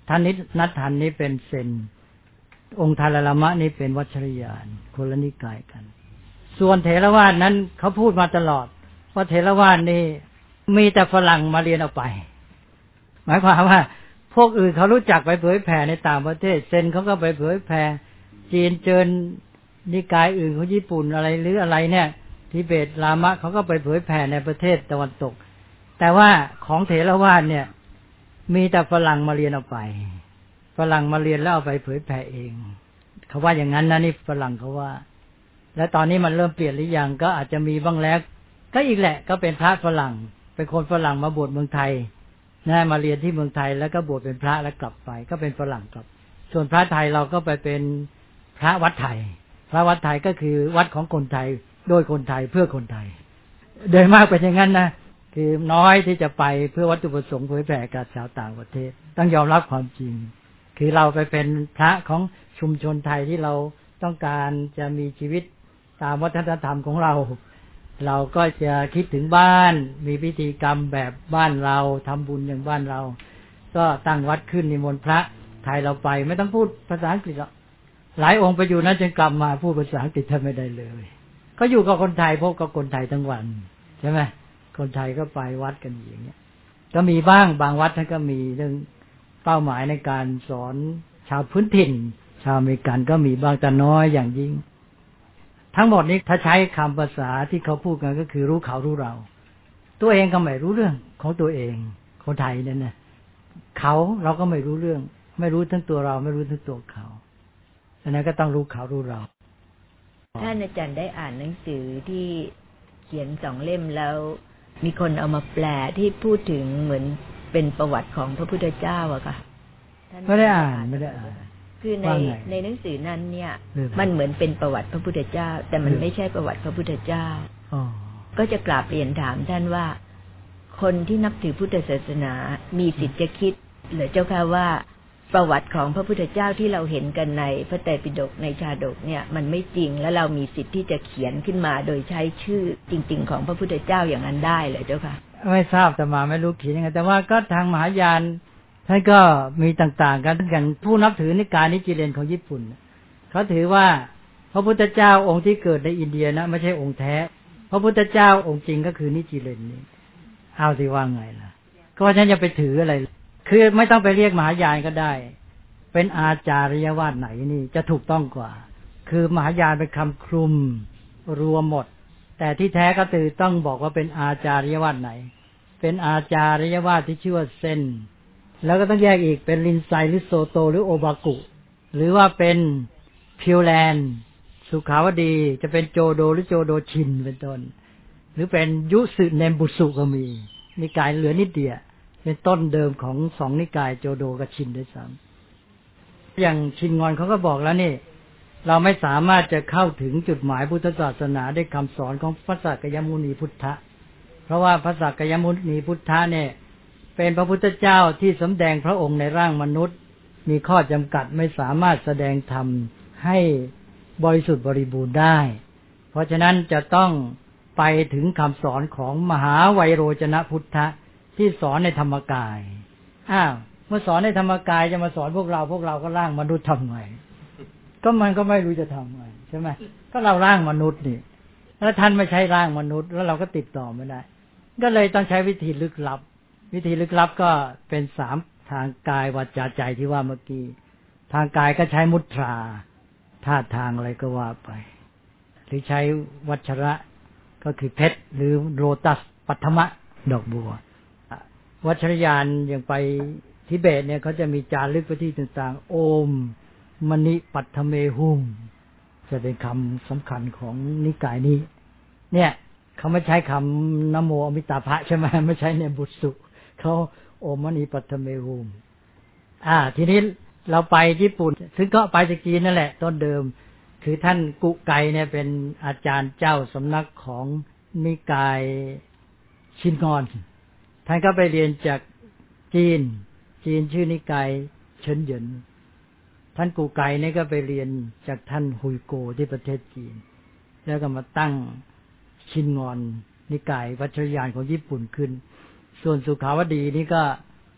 ท่านนัทธันนี้เป็นเซนองค์ทาราลามะนี่เป็นวัชรยานคนละนิกายกันส่วนเถรวาทนั้นเขาพูดมาตลอดว่าเถรวาทนี่มีแต่ฝรั่งมาเรียนเอาไปหมายความว่าพวกอื่นเขารู้จักไปเผยแผ่ในต่างประเทศเซนเขาก็ไปเผยแผ่จีนเจิญนิกายอื่นของญี่ปุ่นอะไรหรืออะไรเนี่ยทิเบตลามะเขาก็ไปเผยแผ่ในประเทศตะวันตกแต่ว่าของเถรวาทเนี่ยมีแต่ฝรั่งมาเรียนเอาไปฝรั่งมาเรียนแล้วเอาไปเผยแผ่เองเขาว่าอย่างนั้นนะนี่ฝรั่งเขาว่าและตอนนี้มันเริ่มเปลี่ยนหรือยังก็อาจจะมีบ้างแล้วก็อีกแหละก็เป็นพระฝรั่งเป็นคนฝรั่งมาบวชเมืองไทยนะมาเรียนที่เมืองไทยแล้วก็บวชเป็นพระแล้วกลับไปก็เป็นฝรั่งกลับส่วนพระไทยเราก็ไปเป็นพระวัดไทยพระวัดไทยก็คือวัดของคนไทยโดยคนไทยเพื่อคนไทยโดยมากเป็นอย่างนั้นนะคือน้อยที่จะไปเพื่อวัตถุประสงค์เผยแผ่กับชาวต่างประเทศต้องยอมรับความจริงคือเราไปเป็นพระของชุมชนไทยที่เราต้องการจะมีชีวิตตามวัฒนธรรมของเราก็จะคิดถึงบ้านมีพิธีกรรมแบบบ้านเราทำบุญอย่างบ้านเราก็ตั้งวัดขึ้นนิมนต์พระไทยเราไปไม่ต้องพูดภาษาอังกฤษหรอกหลายองค์ไปอยู่นั้นจนกลับมาพูดภาษาอังกฤษแทบไม่ได้เลยก็อยู่กับคนไทยพบกับคนไทยทั้งวันใช่ไหมคนไทยก็ไปวัดกันอย่างเงี้ยก็มีบ้างบางวัดท่านก็มีเรื่องเป้าหมายในการสอนชาวพื้นถิ่นชาวอเมริกันก็มีบ้างแต่น้อยอย่างยิ่งทั้งหมดนี้ถ้าใช้คำภาษาที่เขาพูดกันก็คือรู้เขารู้เราตัวเองก็ไม่รู้เรื่องของตัวเองคนไทยเนี่ยนะเราก็ไม่รู้เรื่องไม่รู้ทั้งตัวเราไม่รู้ทั้งตัวเขาฉะนั้นก็ต้องรู้เขารู้เราท่านอาจารย์ได้อ่านหนังสือที่เขียน2 เล่มแล้วมีคนเอามาแปลที่พูดถึงเหมือนเป็นประวัติของพระพุทธเจ้าอะค่ะไม่ได้อ่านคือในหนังสือนั้นเนี่ยมันเหมือนเป็นประวัติพระพุทธเจ้าแต่มันไม่ใช่ประวัติพระพุทธเจ้าก็จะกราบเรียนถามท่านว่าคนที่นับถือพุทธศาสนามีสิทธิ์จะคิดหรือเจ้าค่ะว่าประวัติของพระพุทธเจ้าที่เราเห็นกันในพระไตรปิฎกในชาดกเนี่ยมันไม่จริงแล้วเรามีสิทธิ์ที่จะเขียนขึ้นมาโดยใช้ชื่อจริงๆของพระพุทธเจ้าอย่างนั้นได้เลยเจ้าค่ะไม่ทราบแต่มาไม่รู้เขียนยังไงแต่ว่าก็ทางมหายานท่านก็มีต่างๆกันอย่างผู้นับถือนิกายนิจิเรนของญี่ปุ่นเขาถือว่าพระพุทธเจ้าองค์ที่เกิดในอินเดียนะไม่ใช่องค์แท้พระพุทธเจ้าองค์จริงก็คือนิจิเรนนี่เอาสิว่าไงล่ะก็ฉันจะไปถืออะไรคือไม่ต้องไปเรียกมหายานก็ได้เป็นอาจาริยวาทไหนนี่จะถูกต้องกว่าคือมหายานเป็นคำคลุมรวมหมดแต่ที่แท้ก็คือต้องบอกว่าเป็นอาจาริยวาทไหนเป็นอาจาริยวาทที่ชื่อว่าเซนแล้วก็ต้องแยกอีกเป็นลินไซหรือโซโตหรือโอบากุหรือว่าเป็นพิวแลนสุขาวดีจะเป็นโจโดหรือโจโดชินเป็นต้นหรือเป็นยุสึเนมบุสุก็มีนิกายเหลือนิดเดียวเป็นต้นเดิมของ2นิกายโจโดกับชินด้วยซ้ำอย่างชินงอนเขาก็บอกแล้วนี่เราไม่สามารถจะเข้าถึงจุดหมายพุทธศาสนาด้วยคำสอนของพระสักกยมุนีพุทธะเพราะว่าพระสักกยมุนีพุทธะเนี่ยเป็นพระพุทธเจ้าที่สำแดงพระองค์ในร่างมนุษย์มีข้อจำกัดไม่สามารถแสดงธรรมให้บริสุทธิ์บริบูรณ์ได้เพราะฉะนั้นจะต้องไปถึงคำสอนของมหาไวโรจนะพุทธะที่สอนในธรรมกายเมื่อสอนในธรรมกายจะมาสอนพวกเราก็ร่างมนุษย์ทำไงก็มันก็ไม่รู้จะทำไงใช่ไหมก็เราร่างมนุษย์นี่แล้วท่านไม่ใช่ร่างมนุษย์แล้วเราก็ติดต่อไม่ได้ก็เลยต้องใช้วิธีลึกลับวิธีลึกลับก็เป็น3ทางกายวาจาใจที่ว่าเมื่อกี้ทางกายก็ใช้มุตราท่าทางอะไรก็ว่าไปหรือใช้วัชระก็คือเพชรหรือโรตัสปัทมะดอกบัววัชรยานอย่างไปทิเบตเนี่ยเขาจะมีจารึกไปที่ต่างๆโอมมณิปัทเมหุมจะเป็นคำสำคัญของนิกายนี้เนี่ยเขาไม่ใช้คำนะโมอมิตาภะใช่ไหมไม่ใช่เนี่ยบุตสุเขาโอมมณิปัทเมหุมทีนี้เราไปญี่ปุ่นซึ่งก็ไปจากจีนนั่นแหละต้นเดิมคือท่านกุไกเนี่ยเป็นอาจารย์เจ้าสำนักของนิกายชินงอนท่านก็ไปเรียนจากจีนชื่อนิกายเฉินเหยินท่านกุไกนี่ก็ไปเรียนจากท่านฮุยโกที่ประเทศจีนแล้วก็มาตั้งชินงอนนิกายวัชรยานของญี่ปุ่นขึ้นส่วนสุขาวดีนี่ก็โจ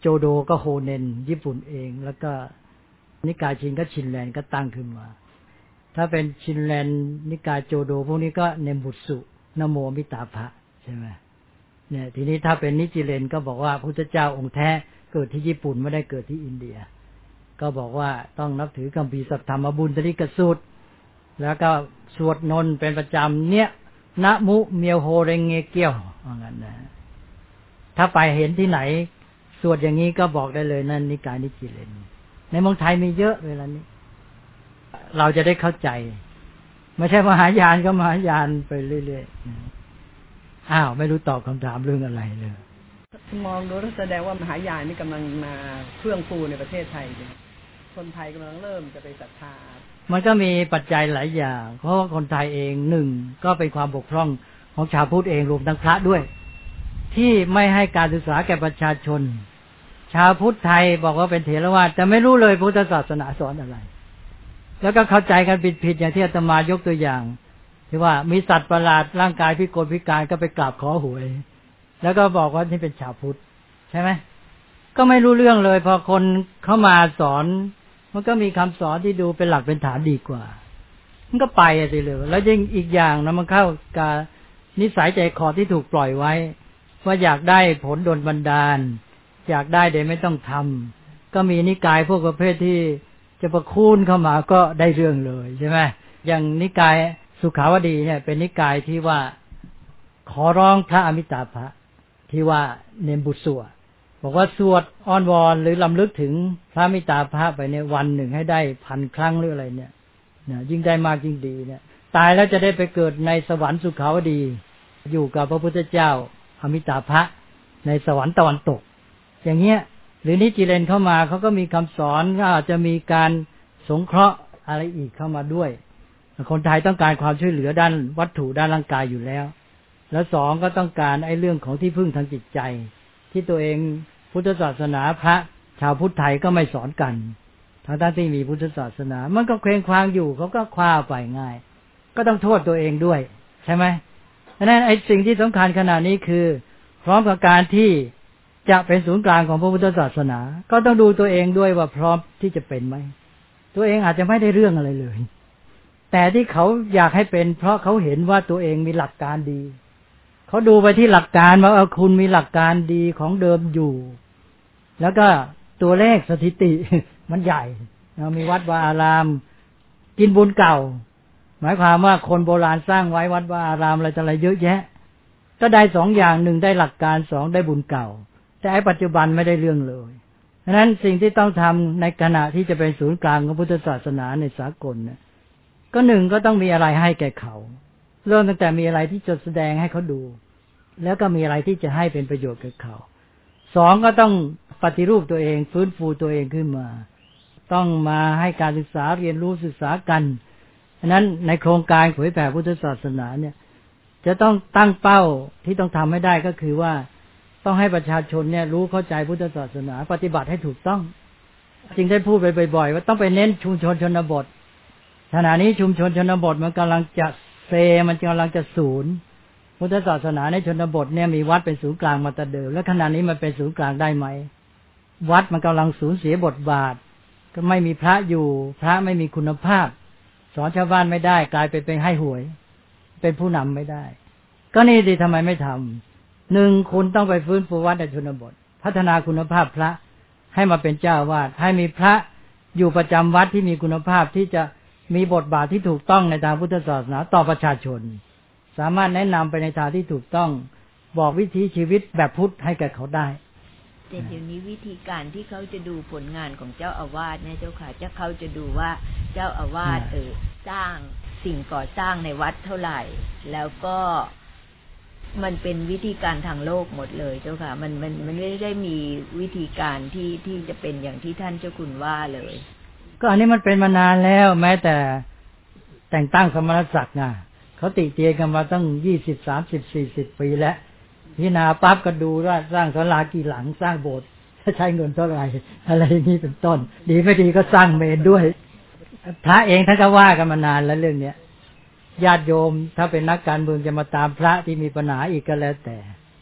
จโดก็โฮเนนญี่ปุ่นเองแล้วก็นิกายชินก็ชินแลนด์ก็ตั้งขึ้นมาถ้าเป็นชินแลนด์นิกายโจโดพวกนี้ก็เนมบุตสุนโมมิตาภะใช่ไหมเนี่ยทีนี้ถ้าเป็นนิจิเรนก็บอกว่าพุทธเจ้าองค์แท้เกิดที่ญี่ปุ่นไม่ได้เกิดที่อินเดียก็บอกว่าต้องนับถือคัมภีร์สัทธรรมบุญตริกสูตรแล้วก็สวดนนท์เป็นประจำเนี่ยนะมุเมียวโฮเรงเงเกียวว่างั้นนะถ้าไปเห็นที่ไหนสวดอย่างนี้ก็บอกได้เลยนั่นนิกายนิจิเรนในเมืองไทยมีเยอะเวลานี้เราจะได้เข้าใจไม่ใช่มหายานก็มหายานไปเรื่อยๆอ้าวไม่รู้ตอบคำถามเรื่องอะไรเลยมองดูแล้วแสดงว่ามหายานนี่กำลังมาเฟื่องฟูในประเทศไทยคนไทยกำลังเริ่มจะไปศรัทธามันก็มีปัจจัยหลายอย่างเพราะว่าคนไทยเองหนึ่งก็เป็นความบกพร่องของชาวพุทธเองรวมทั้งพระด้วยที่ไม่ให้การศึกษาแก่ประชาชนชาวพุทธไทยบอกว่าเป็นเถรวาทแต่ไม่รู้เลยพุทธศาสนาสอนอะไรแล้วก็เข้าใจกันผิดๆอย่างที่อาตมายกตัวอย่างที่ว่ามีสัตว์ประหลาดร่างกายพิกลพิการก็ไปกราบขอหวยแล้วก็บอกว่านี่เป็นชาวพุทธใช่ไหมก็ไม่รู้เรื่องเลยพอคนเข้ามาสอนมันก็มีคำสอนที่ดูเป็นหลักเป็นฐานดีกว่ามันก็ไปสิเลยแล้วยิ่งอีกอย่างนะมันเข้ากับนิสัยใจคอที่ถูกปล่อยไว้ว่าอยากได้ผลโดนบันดาลอยากได้โดยไม่ต้องทำก็มีนิกายพวกประเภทที่จะประคูณเข้ามาก็ได้เรื่องเลยใช่ไหมอย่างนิกายสุขาวดีเนี่ยเป็นนิกายที่ว่าขอร้องพระอมิตาภะที่ว่าเนมบุตรสวดบอกว่าสวดอ้อนวอนหรือลำลึกถึงพระอมิตาภะไปในวันหนึ่งให้ได้ 1,000 ครั้งหรืออะไรเนี่ยยิ่งได้มากยิ่งดีเนี่ยตายแล้วจะได้ไปเกิดในสวรรค์สุขาวดีอยู่กับพระพุทธเจ้าอมิตาภะในสวรรค์ตะวันตกอย่างเงี้ยหรือนิจิเรนเข้ามาเขาก็มีคำสอนก็อาจจะมีการสงเคราะห์อะไรอีกเข้ามาด้วยคนไทยต้องการความช่วยเหลือด้านวัตถุด้านร่างกายอยู่แล้วแล้วสองก็ต้องการไอ้เรื่องของที่พึ่งทางจิตใจที่ตัวเองพุทธศาสนาพระชาวพุทธไทยก็ไม่สอนกันทั้งที่มีพุทธศาสนามันก็เคว้งคว้างอยู่เขาก็คว้าไปง่ายก็ต้องโทษตัวเองด้วยใช่ไหมดังนั้นไอ้สิ่งที่สำคัญขณะนี้คือพร้อมกับการที่จะเป็นศูนย์กลางของพระพุทธศาสนาก็ต้องดูตัวเองด้วยว่าพร้อมที่จะเป็นไหมตัวเองอาจจะไม่ได้เรื่องอะไรเลยแต่ที่เขาอยากให้เป็นเพราะเขาเห็นว่าตัวเองมีหลักการดีเขาดูไปที่หลักการว่าคุณมีหลักการดีของเดิมอยู่แล้วก็ตัวเลขสถิติมันใหญ่มีวัดวาอารามกินบุญเก่าหมายความว่าคนโบราณสร้างไว้วัดวาอารามอะไรเยอะแยะก็ได้สองอย่างหนึ่งได้หลักการสองได้บุญเก่าแต่ปัจจุบันไม่ได้เรื่องเลยฉะนั้นสิ่งที่ต้องทำในขณะที่จะเป็นศูนย์กลางของพุทธศาสนาในสากลเนี่ยก็หนึ่งก็ต้องมีอะไรให้แก่เขาเริ่มตั้งแต่มีอะไรที่จะแสดงให้เขาดูแล้วก็มีอะไรที่จะให้เป็นประโยชน์กับเขาสองก็ต้องปฏิรูปตัวเองฟื้นฟูตัวเองขึ้นมาต้องมาให้การศึกษาเรียนรู้ศึกษากันฉะนั้นในโครงการเผยแผ่พุทธศาสนาเนี่ยจะต้องตั้งเป้าที่ต้องทำให้ได้ก็คือว่าต้องให้ประชาชนเนี่ยรู้เข้าใจพุทธศาสนาปฏิบัติให้ถูกต้องจึงได้พูดไปบ่อยๆว่าต้องไปเน้นชุมชนชนบทขณะนี้ชุมชนชนบทมันกำลังจะมันกำลังจะสูญพุทธศาสนาในชนบทเนี่ยมีวัดเป็นศูนย์กลางมาแต่เดิมแล้วขณะนี้มันเป็นศูนย์กลางได้ไหมวัดมันกำลังสูญเสียบทบาทก็ไม่มีพระอยู่พระไม่มีคุณภาพสอนชาวบ้านไม่ได้กลายเป็นให้หวยเป็นผู้นำไม่ได้ก็นี่ดิทำไมไม่ทำหนึ่งคุณต้องไปฟื้นฟูวัดในชนบทพัฒนาคุณภาพพระให้มาเป็นเจ้าวาดให้มีพระอยู่ประจำวัดที่มีคุณภาพที่จะมีบทบาทที่ถูกต้องในทางพุทธศาสนาต่อประชาชนสามารถแนะนำไปในทางที่ถูกต้องบอกวิถีชีวิตแบบพุทธให้แก่เขาได้แต่เดี๋ยวนี้วิธีการที่เขาจะดูผลงานของเจ้าอาวาสเนี่ยเจ้าค่ะจะเขาจะดูว่าเจ้าอาวาสสร้างสิ่งก่อสร้างในวัดเท่าไหร่แล้วก็มันเป็นวิธีการทางโลกหมดเลยเจ้าค่ะมันไม่ได้มีวิธีการที่จะเป็นอย่างที่ท่านเจ้าคุณว่าเลยก็อันนี้มันเป็นมานานแล้วแม้แต่แต่งตั้งสมณศักดิ์นะเขาติเตียนกันมาตั้ง20 30 40 ปีแล้วพิจารณาปั๊บก็ดูว่าสร้างศาลากี่หลังสร้างโบสถ์ใช้เงินเท่าไหร่อะไรอย่างนี้เป็นต้นดีไม่ดีก็สร้างเมรุด้วยพระเองท่านก็ว่ากันมานานแล้วเรื่องเนี้ยญาติโยมถ้าเป็นนักการเมืองจะมาตามพระที่มีปัญหาอีกก็แล้วแต่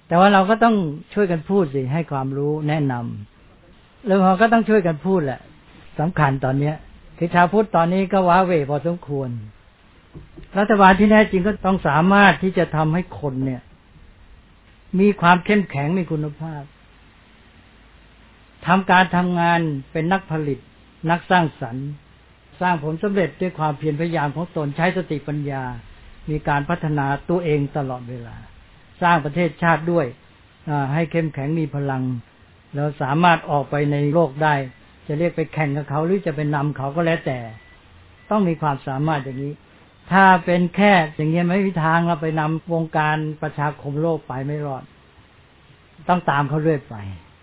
แต่ว่าเราก็ต้องช่วยกันพูดสิให้ความรู้แนะนำแล้วเราก็ต้องช่วยกันพูดแหละสำคัญตอนนี้คือชาวพุทธตอนนี้ก็ว้าเหวพอสมควรรัฐบาลที่แน่จริงก็ต้องสามารถที่จะทำให้คนเนี่ยมีความเข้มแข็งมีคุณภาพทำการทำงานเป็นนักผลิตนักสร้างสรรค์สร้างผลสำเร็จด้วยความเพียรพยายามของตนใช้สติปัญญามีการพัฒนาตัวเองตลอดเวลาสร้างประเทศชาติด้วยให้เข้มแข็งมีพลังแล้วสามารถออกไปในโลกได้จะเรียกไปแข่งกับเขาหรือจะเป็นนำเขาก็แล้วแต่ต้องมีความสามารถอย่างนี้ถ้าเป็นแค่อย่างเงี้ยไม่มีทางเราไปนำวงการประชาคมโลกไปไม่รอดต้องตามเขาเรื่อยไป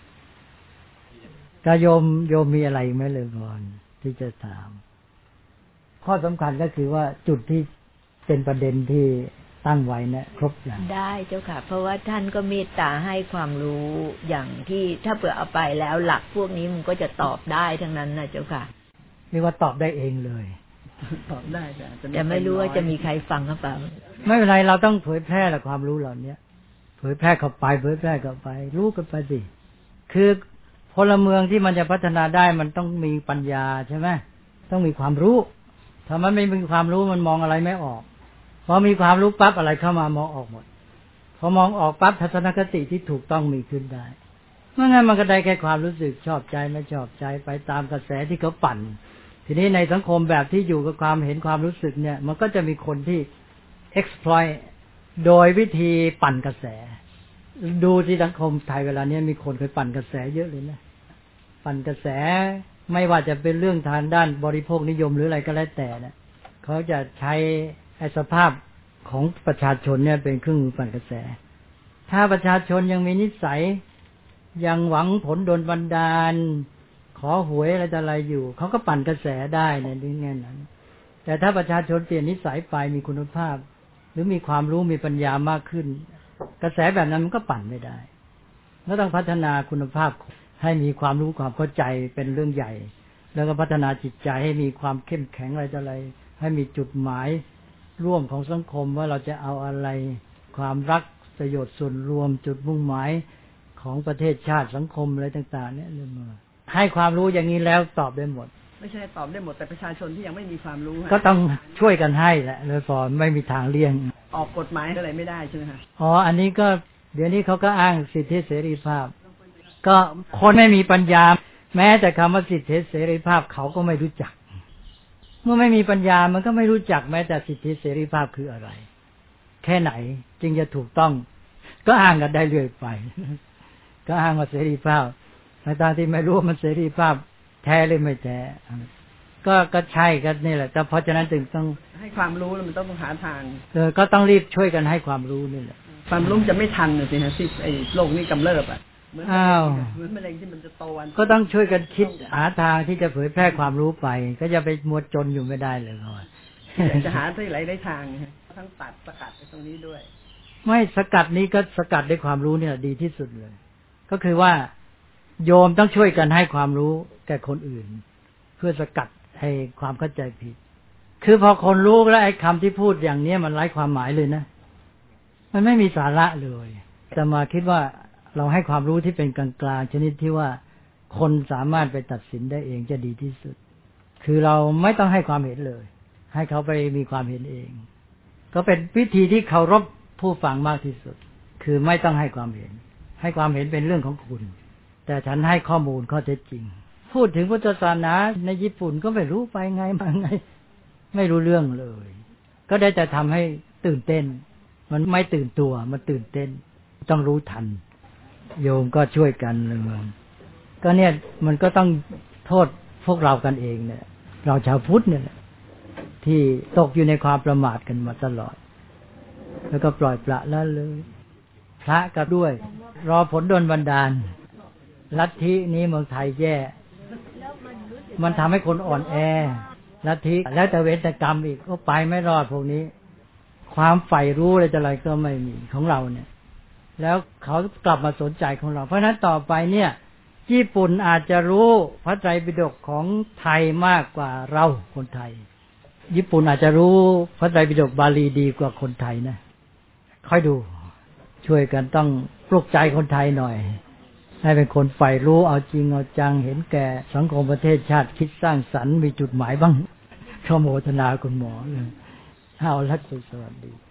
ก็โยมมีอะไรไหมเลยก่อนที่จะถามข้อสำคัญก็คือว่าจุดที่เป็นประเด็นที่ตั้งไว้เนี่ยครบอย่างได้เจ้าค่ะเพราะว่าท่านก็เมตตาให้ความรู้อย่างที่ถ้าเผื่อเอาไปแล้วหลักพวกนี้มันก็จะตอบได้ทั้งนั้นนะเจ้าค่ะเรียกว่าตอบได้เองเลยตอบได้แต่ไม่รู้ว่าจะมีใครฟังหรือเปล่าไม่เป็นไรเราต้องเผยแพร่แหละความรู้เหล่านี้เผยแพร่เข้าไปเผยแพร่เข้าไปรู้กันไปสิคือพลเมืองที่มันจะพัฒนาได้มันต้องมีปัญญาใช่ไหมต้องมีความรู้ถ้ามันไม่มีความรู้มันมองอะไรไม่ออกพอมีความรู้ปั๊บอะไรเข้ามามองออกหมดพอมองออกปั๊บทัศนคติที่ถูกต้องมีขึ้นได้เมื่องั้นมันก็ได้แค่ความรู้สึกชอบใจไม่ชอบใจไปตามกระแสที่เขาปั่นทีนี้ในสังคมแบบที่อยู่กับความเห็นความรู้สึกเนี่ยมันก็จะมีคนที่ exploit โดยวิธีปั่นกระแสดูที่สังคมไทยเวลานี้มีคนเคยปั่นกระแสเยอะเลยนะปั่นกระแสไม่ว่าจะเป็นเรื่องทางด้านบริโภคนิยมหรืออะไรก็แล้วแต่เนี่ยเขาจะใช้สภาพของประชาชนเนี่ยเป็นเครื่องมือปั่นกระแสถ้าประชาชนยังมีนิสัยยังหวังผลโดนบันดาลขอหวยอะไรต่ออะไรอยู่เขาก็ปั่นกระแสได้ในนี้แง่นั้นแต่ถ้าประชาชนเปลี่ยนนิสัยไปมีคุณภาพหรือมีความรู้มีปัญญามากขึ้นกระแสแบบนั้นมันก็ปั่นไม่ได้แล้วต้องพัฒนาคุณภาพให้มีความรู้ความเข้าใจเป็นเรื่องใหญ่แล้วก็พัฒนาจิตใจให้มีความเข้มแข็งอะไรต่ออะไรให้มีจุดหมายร่วมของสังคมว่าเราจะเอาอะไรความรักประโยชน์ส่วนรวมจุดมุ่งหมายของประเทศชาติสังคมอะไรต่างๆเนี่ยให้ความรู้อย่างนี้แล้วตอบได้หมดไม่ใช่ตอบได้หมดแต่ประชาชนที่ยังไม่มีความรู้ก็ต้องช่วยกันให้แหละเลยพอไม่มีทางเลี่ยงออกกฎหมายอะไรไม่ได้ใช่ไหมคะอ๋ออันนี้ก็เดี๋ยวนี้เขาก็อ้างสิทธิเสรีภาพก็คนไม่มีปัญญาแม้แต่คำว่าสิทธิเสรีภาพเขาก็ไม่รู้จักเมื่อไม่มีปัญญามันก็ไม่รู้จักแม้แต่สิทธิเสรีภาพคืออะไรแค่ไหนจึงจะถูกต้องก็อ้างกันได้เรื่อยไปก็อ้างว่าเสรีภาพในตอนที่ไม่รู้ว่ามันเสรีภาพแท้หรือไม่แท้ก็ใช่กันนี่แหละแต่เพราะฉะนั้นจึงต้องให้ความรู้แล้วมันต้องหาทางก็ต้องรีบช่วยกันให้ความรู้นี่แหละความรู้จะไม่ทันเลยสิฮะที่ไอ้โลกนี้กำเริบอ่ะเหมือนมะเร็งที่มันจะโตวันก็ต้องช่วยกันคิดหาทางที่จะเผยแพร่ความรู้ไปก็จะไปมัวจนอยู่ไม่ได้เลยก่อนจะหาที่ไหนได้ทางทั้งตัดสกัดไปตรงนี้ด้วยไม่สกัดนี้ก็สกัดด้วยความรู้เนี่ยดีที่สุดเลยก็คือว่าโยมต้องช่วยกันให้ความรู้แก่คนอื่นเพื่อสกัดให้ความเข้าใจผิดคือพอคนรู้แล้วไอ้คำที่พูดอย่างนี้มันไร้ความหมายเลยนะมันไม่มีสาระเลยแต่มาคิดว่าเราให้ความรู้ที่เป็นกลางๆชนิดที่ว่าคนสามารถไปตัดสินได้เองจะดีที่สุดคือเราไม่ต้องให้ความเห็นเลยให้เขาไปมีความเห็นเองก็เป็นวิธีที่เคารพผู้ฟังมากที่สุดคือไม่ต้องให้ความเห็นให้ความเห็นเป็นเรื่องของคุณแต่ฉันให้ข้อมูลข้อเท็จจริงพูดถึงพุทธศาสนาในญี่ปุ่นก็ไม่รู้ไปไงมาไงไม่รู้เรื่องเลยก็ได้แต่ทำให้ตื่นเต้นมันไม่ตื่นตัวมันตื่นเต้นต้องรู้ทันโยมก็ช่วยกันเลยก็เนี่ยมันก็ต้องโทษพวกเรากันเองเนี่ยเราชาวพุทธเนี่ยที่ตกอยู่ในความประมาทกันมาตลอดแล้วก็ปล่อยปละละเลยพระก็ด้วยรอผลดลบันดาลลัทธินี้เมืองไทยแย่มันทำให้คนอ่อนแอลัทธิแล้วแต่เวรกรรมอีกก็ไปไม่รอดพวกนี้ความใฝ่รู้อะไรจะอะไรก็ไม่มีของเราเนี่ยแล้วเขากลับมาสนใจของเราเพราะฉะนั้นต่อไปเนี่ยญี่ปุ่นอาจจะรู้พระไตรปิฎกของไทยมากกว่าเราคนไทยญี่ปุ่นอาจจะรู้พระไตรปิฎกบาลีดีกว่าคนไทยนะค่อยดูช่วยกันต้องปลุกใจคนไทยหน่อยให้เป็นคนใฝ่รู้เอาจริงเอาจังเห็นแก่สังคมประเทศชาติคิดสร้างสรรค์มีจุดหมายบ้างขอโมทนาคุณหมอเลยเอาละสวัสดี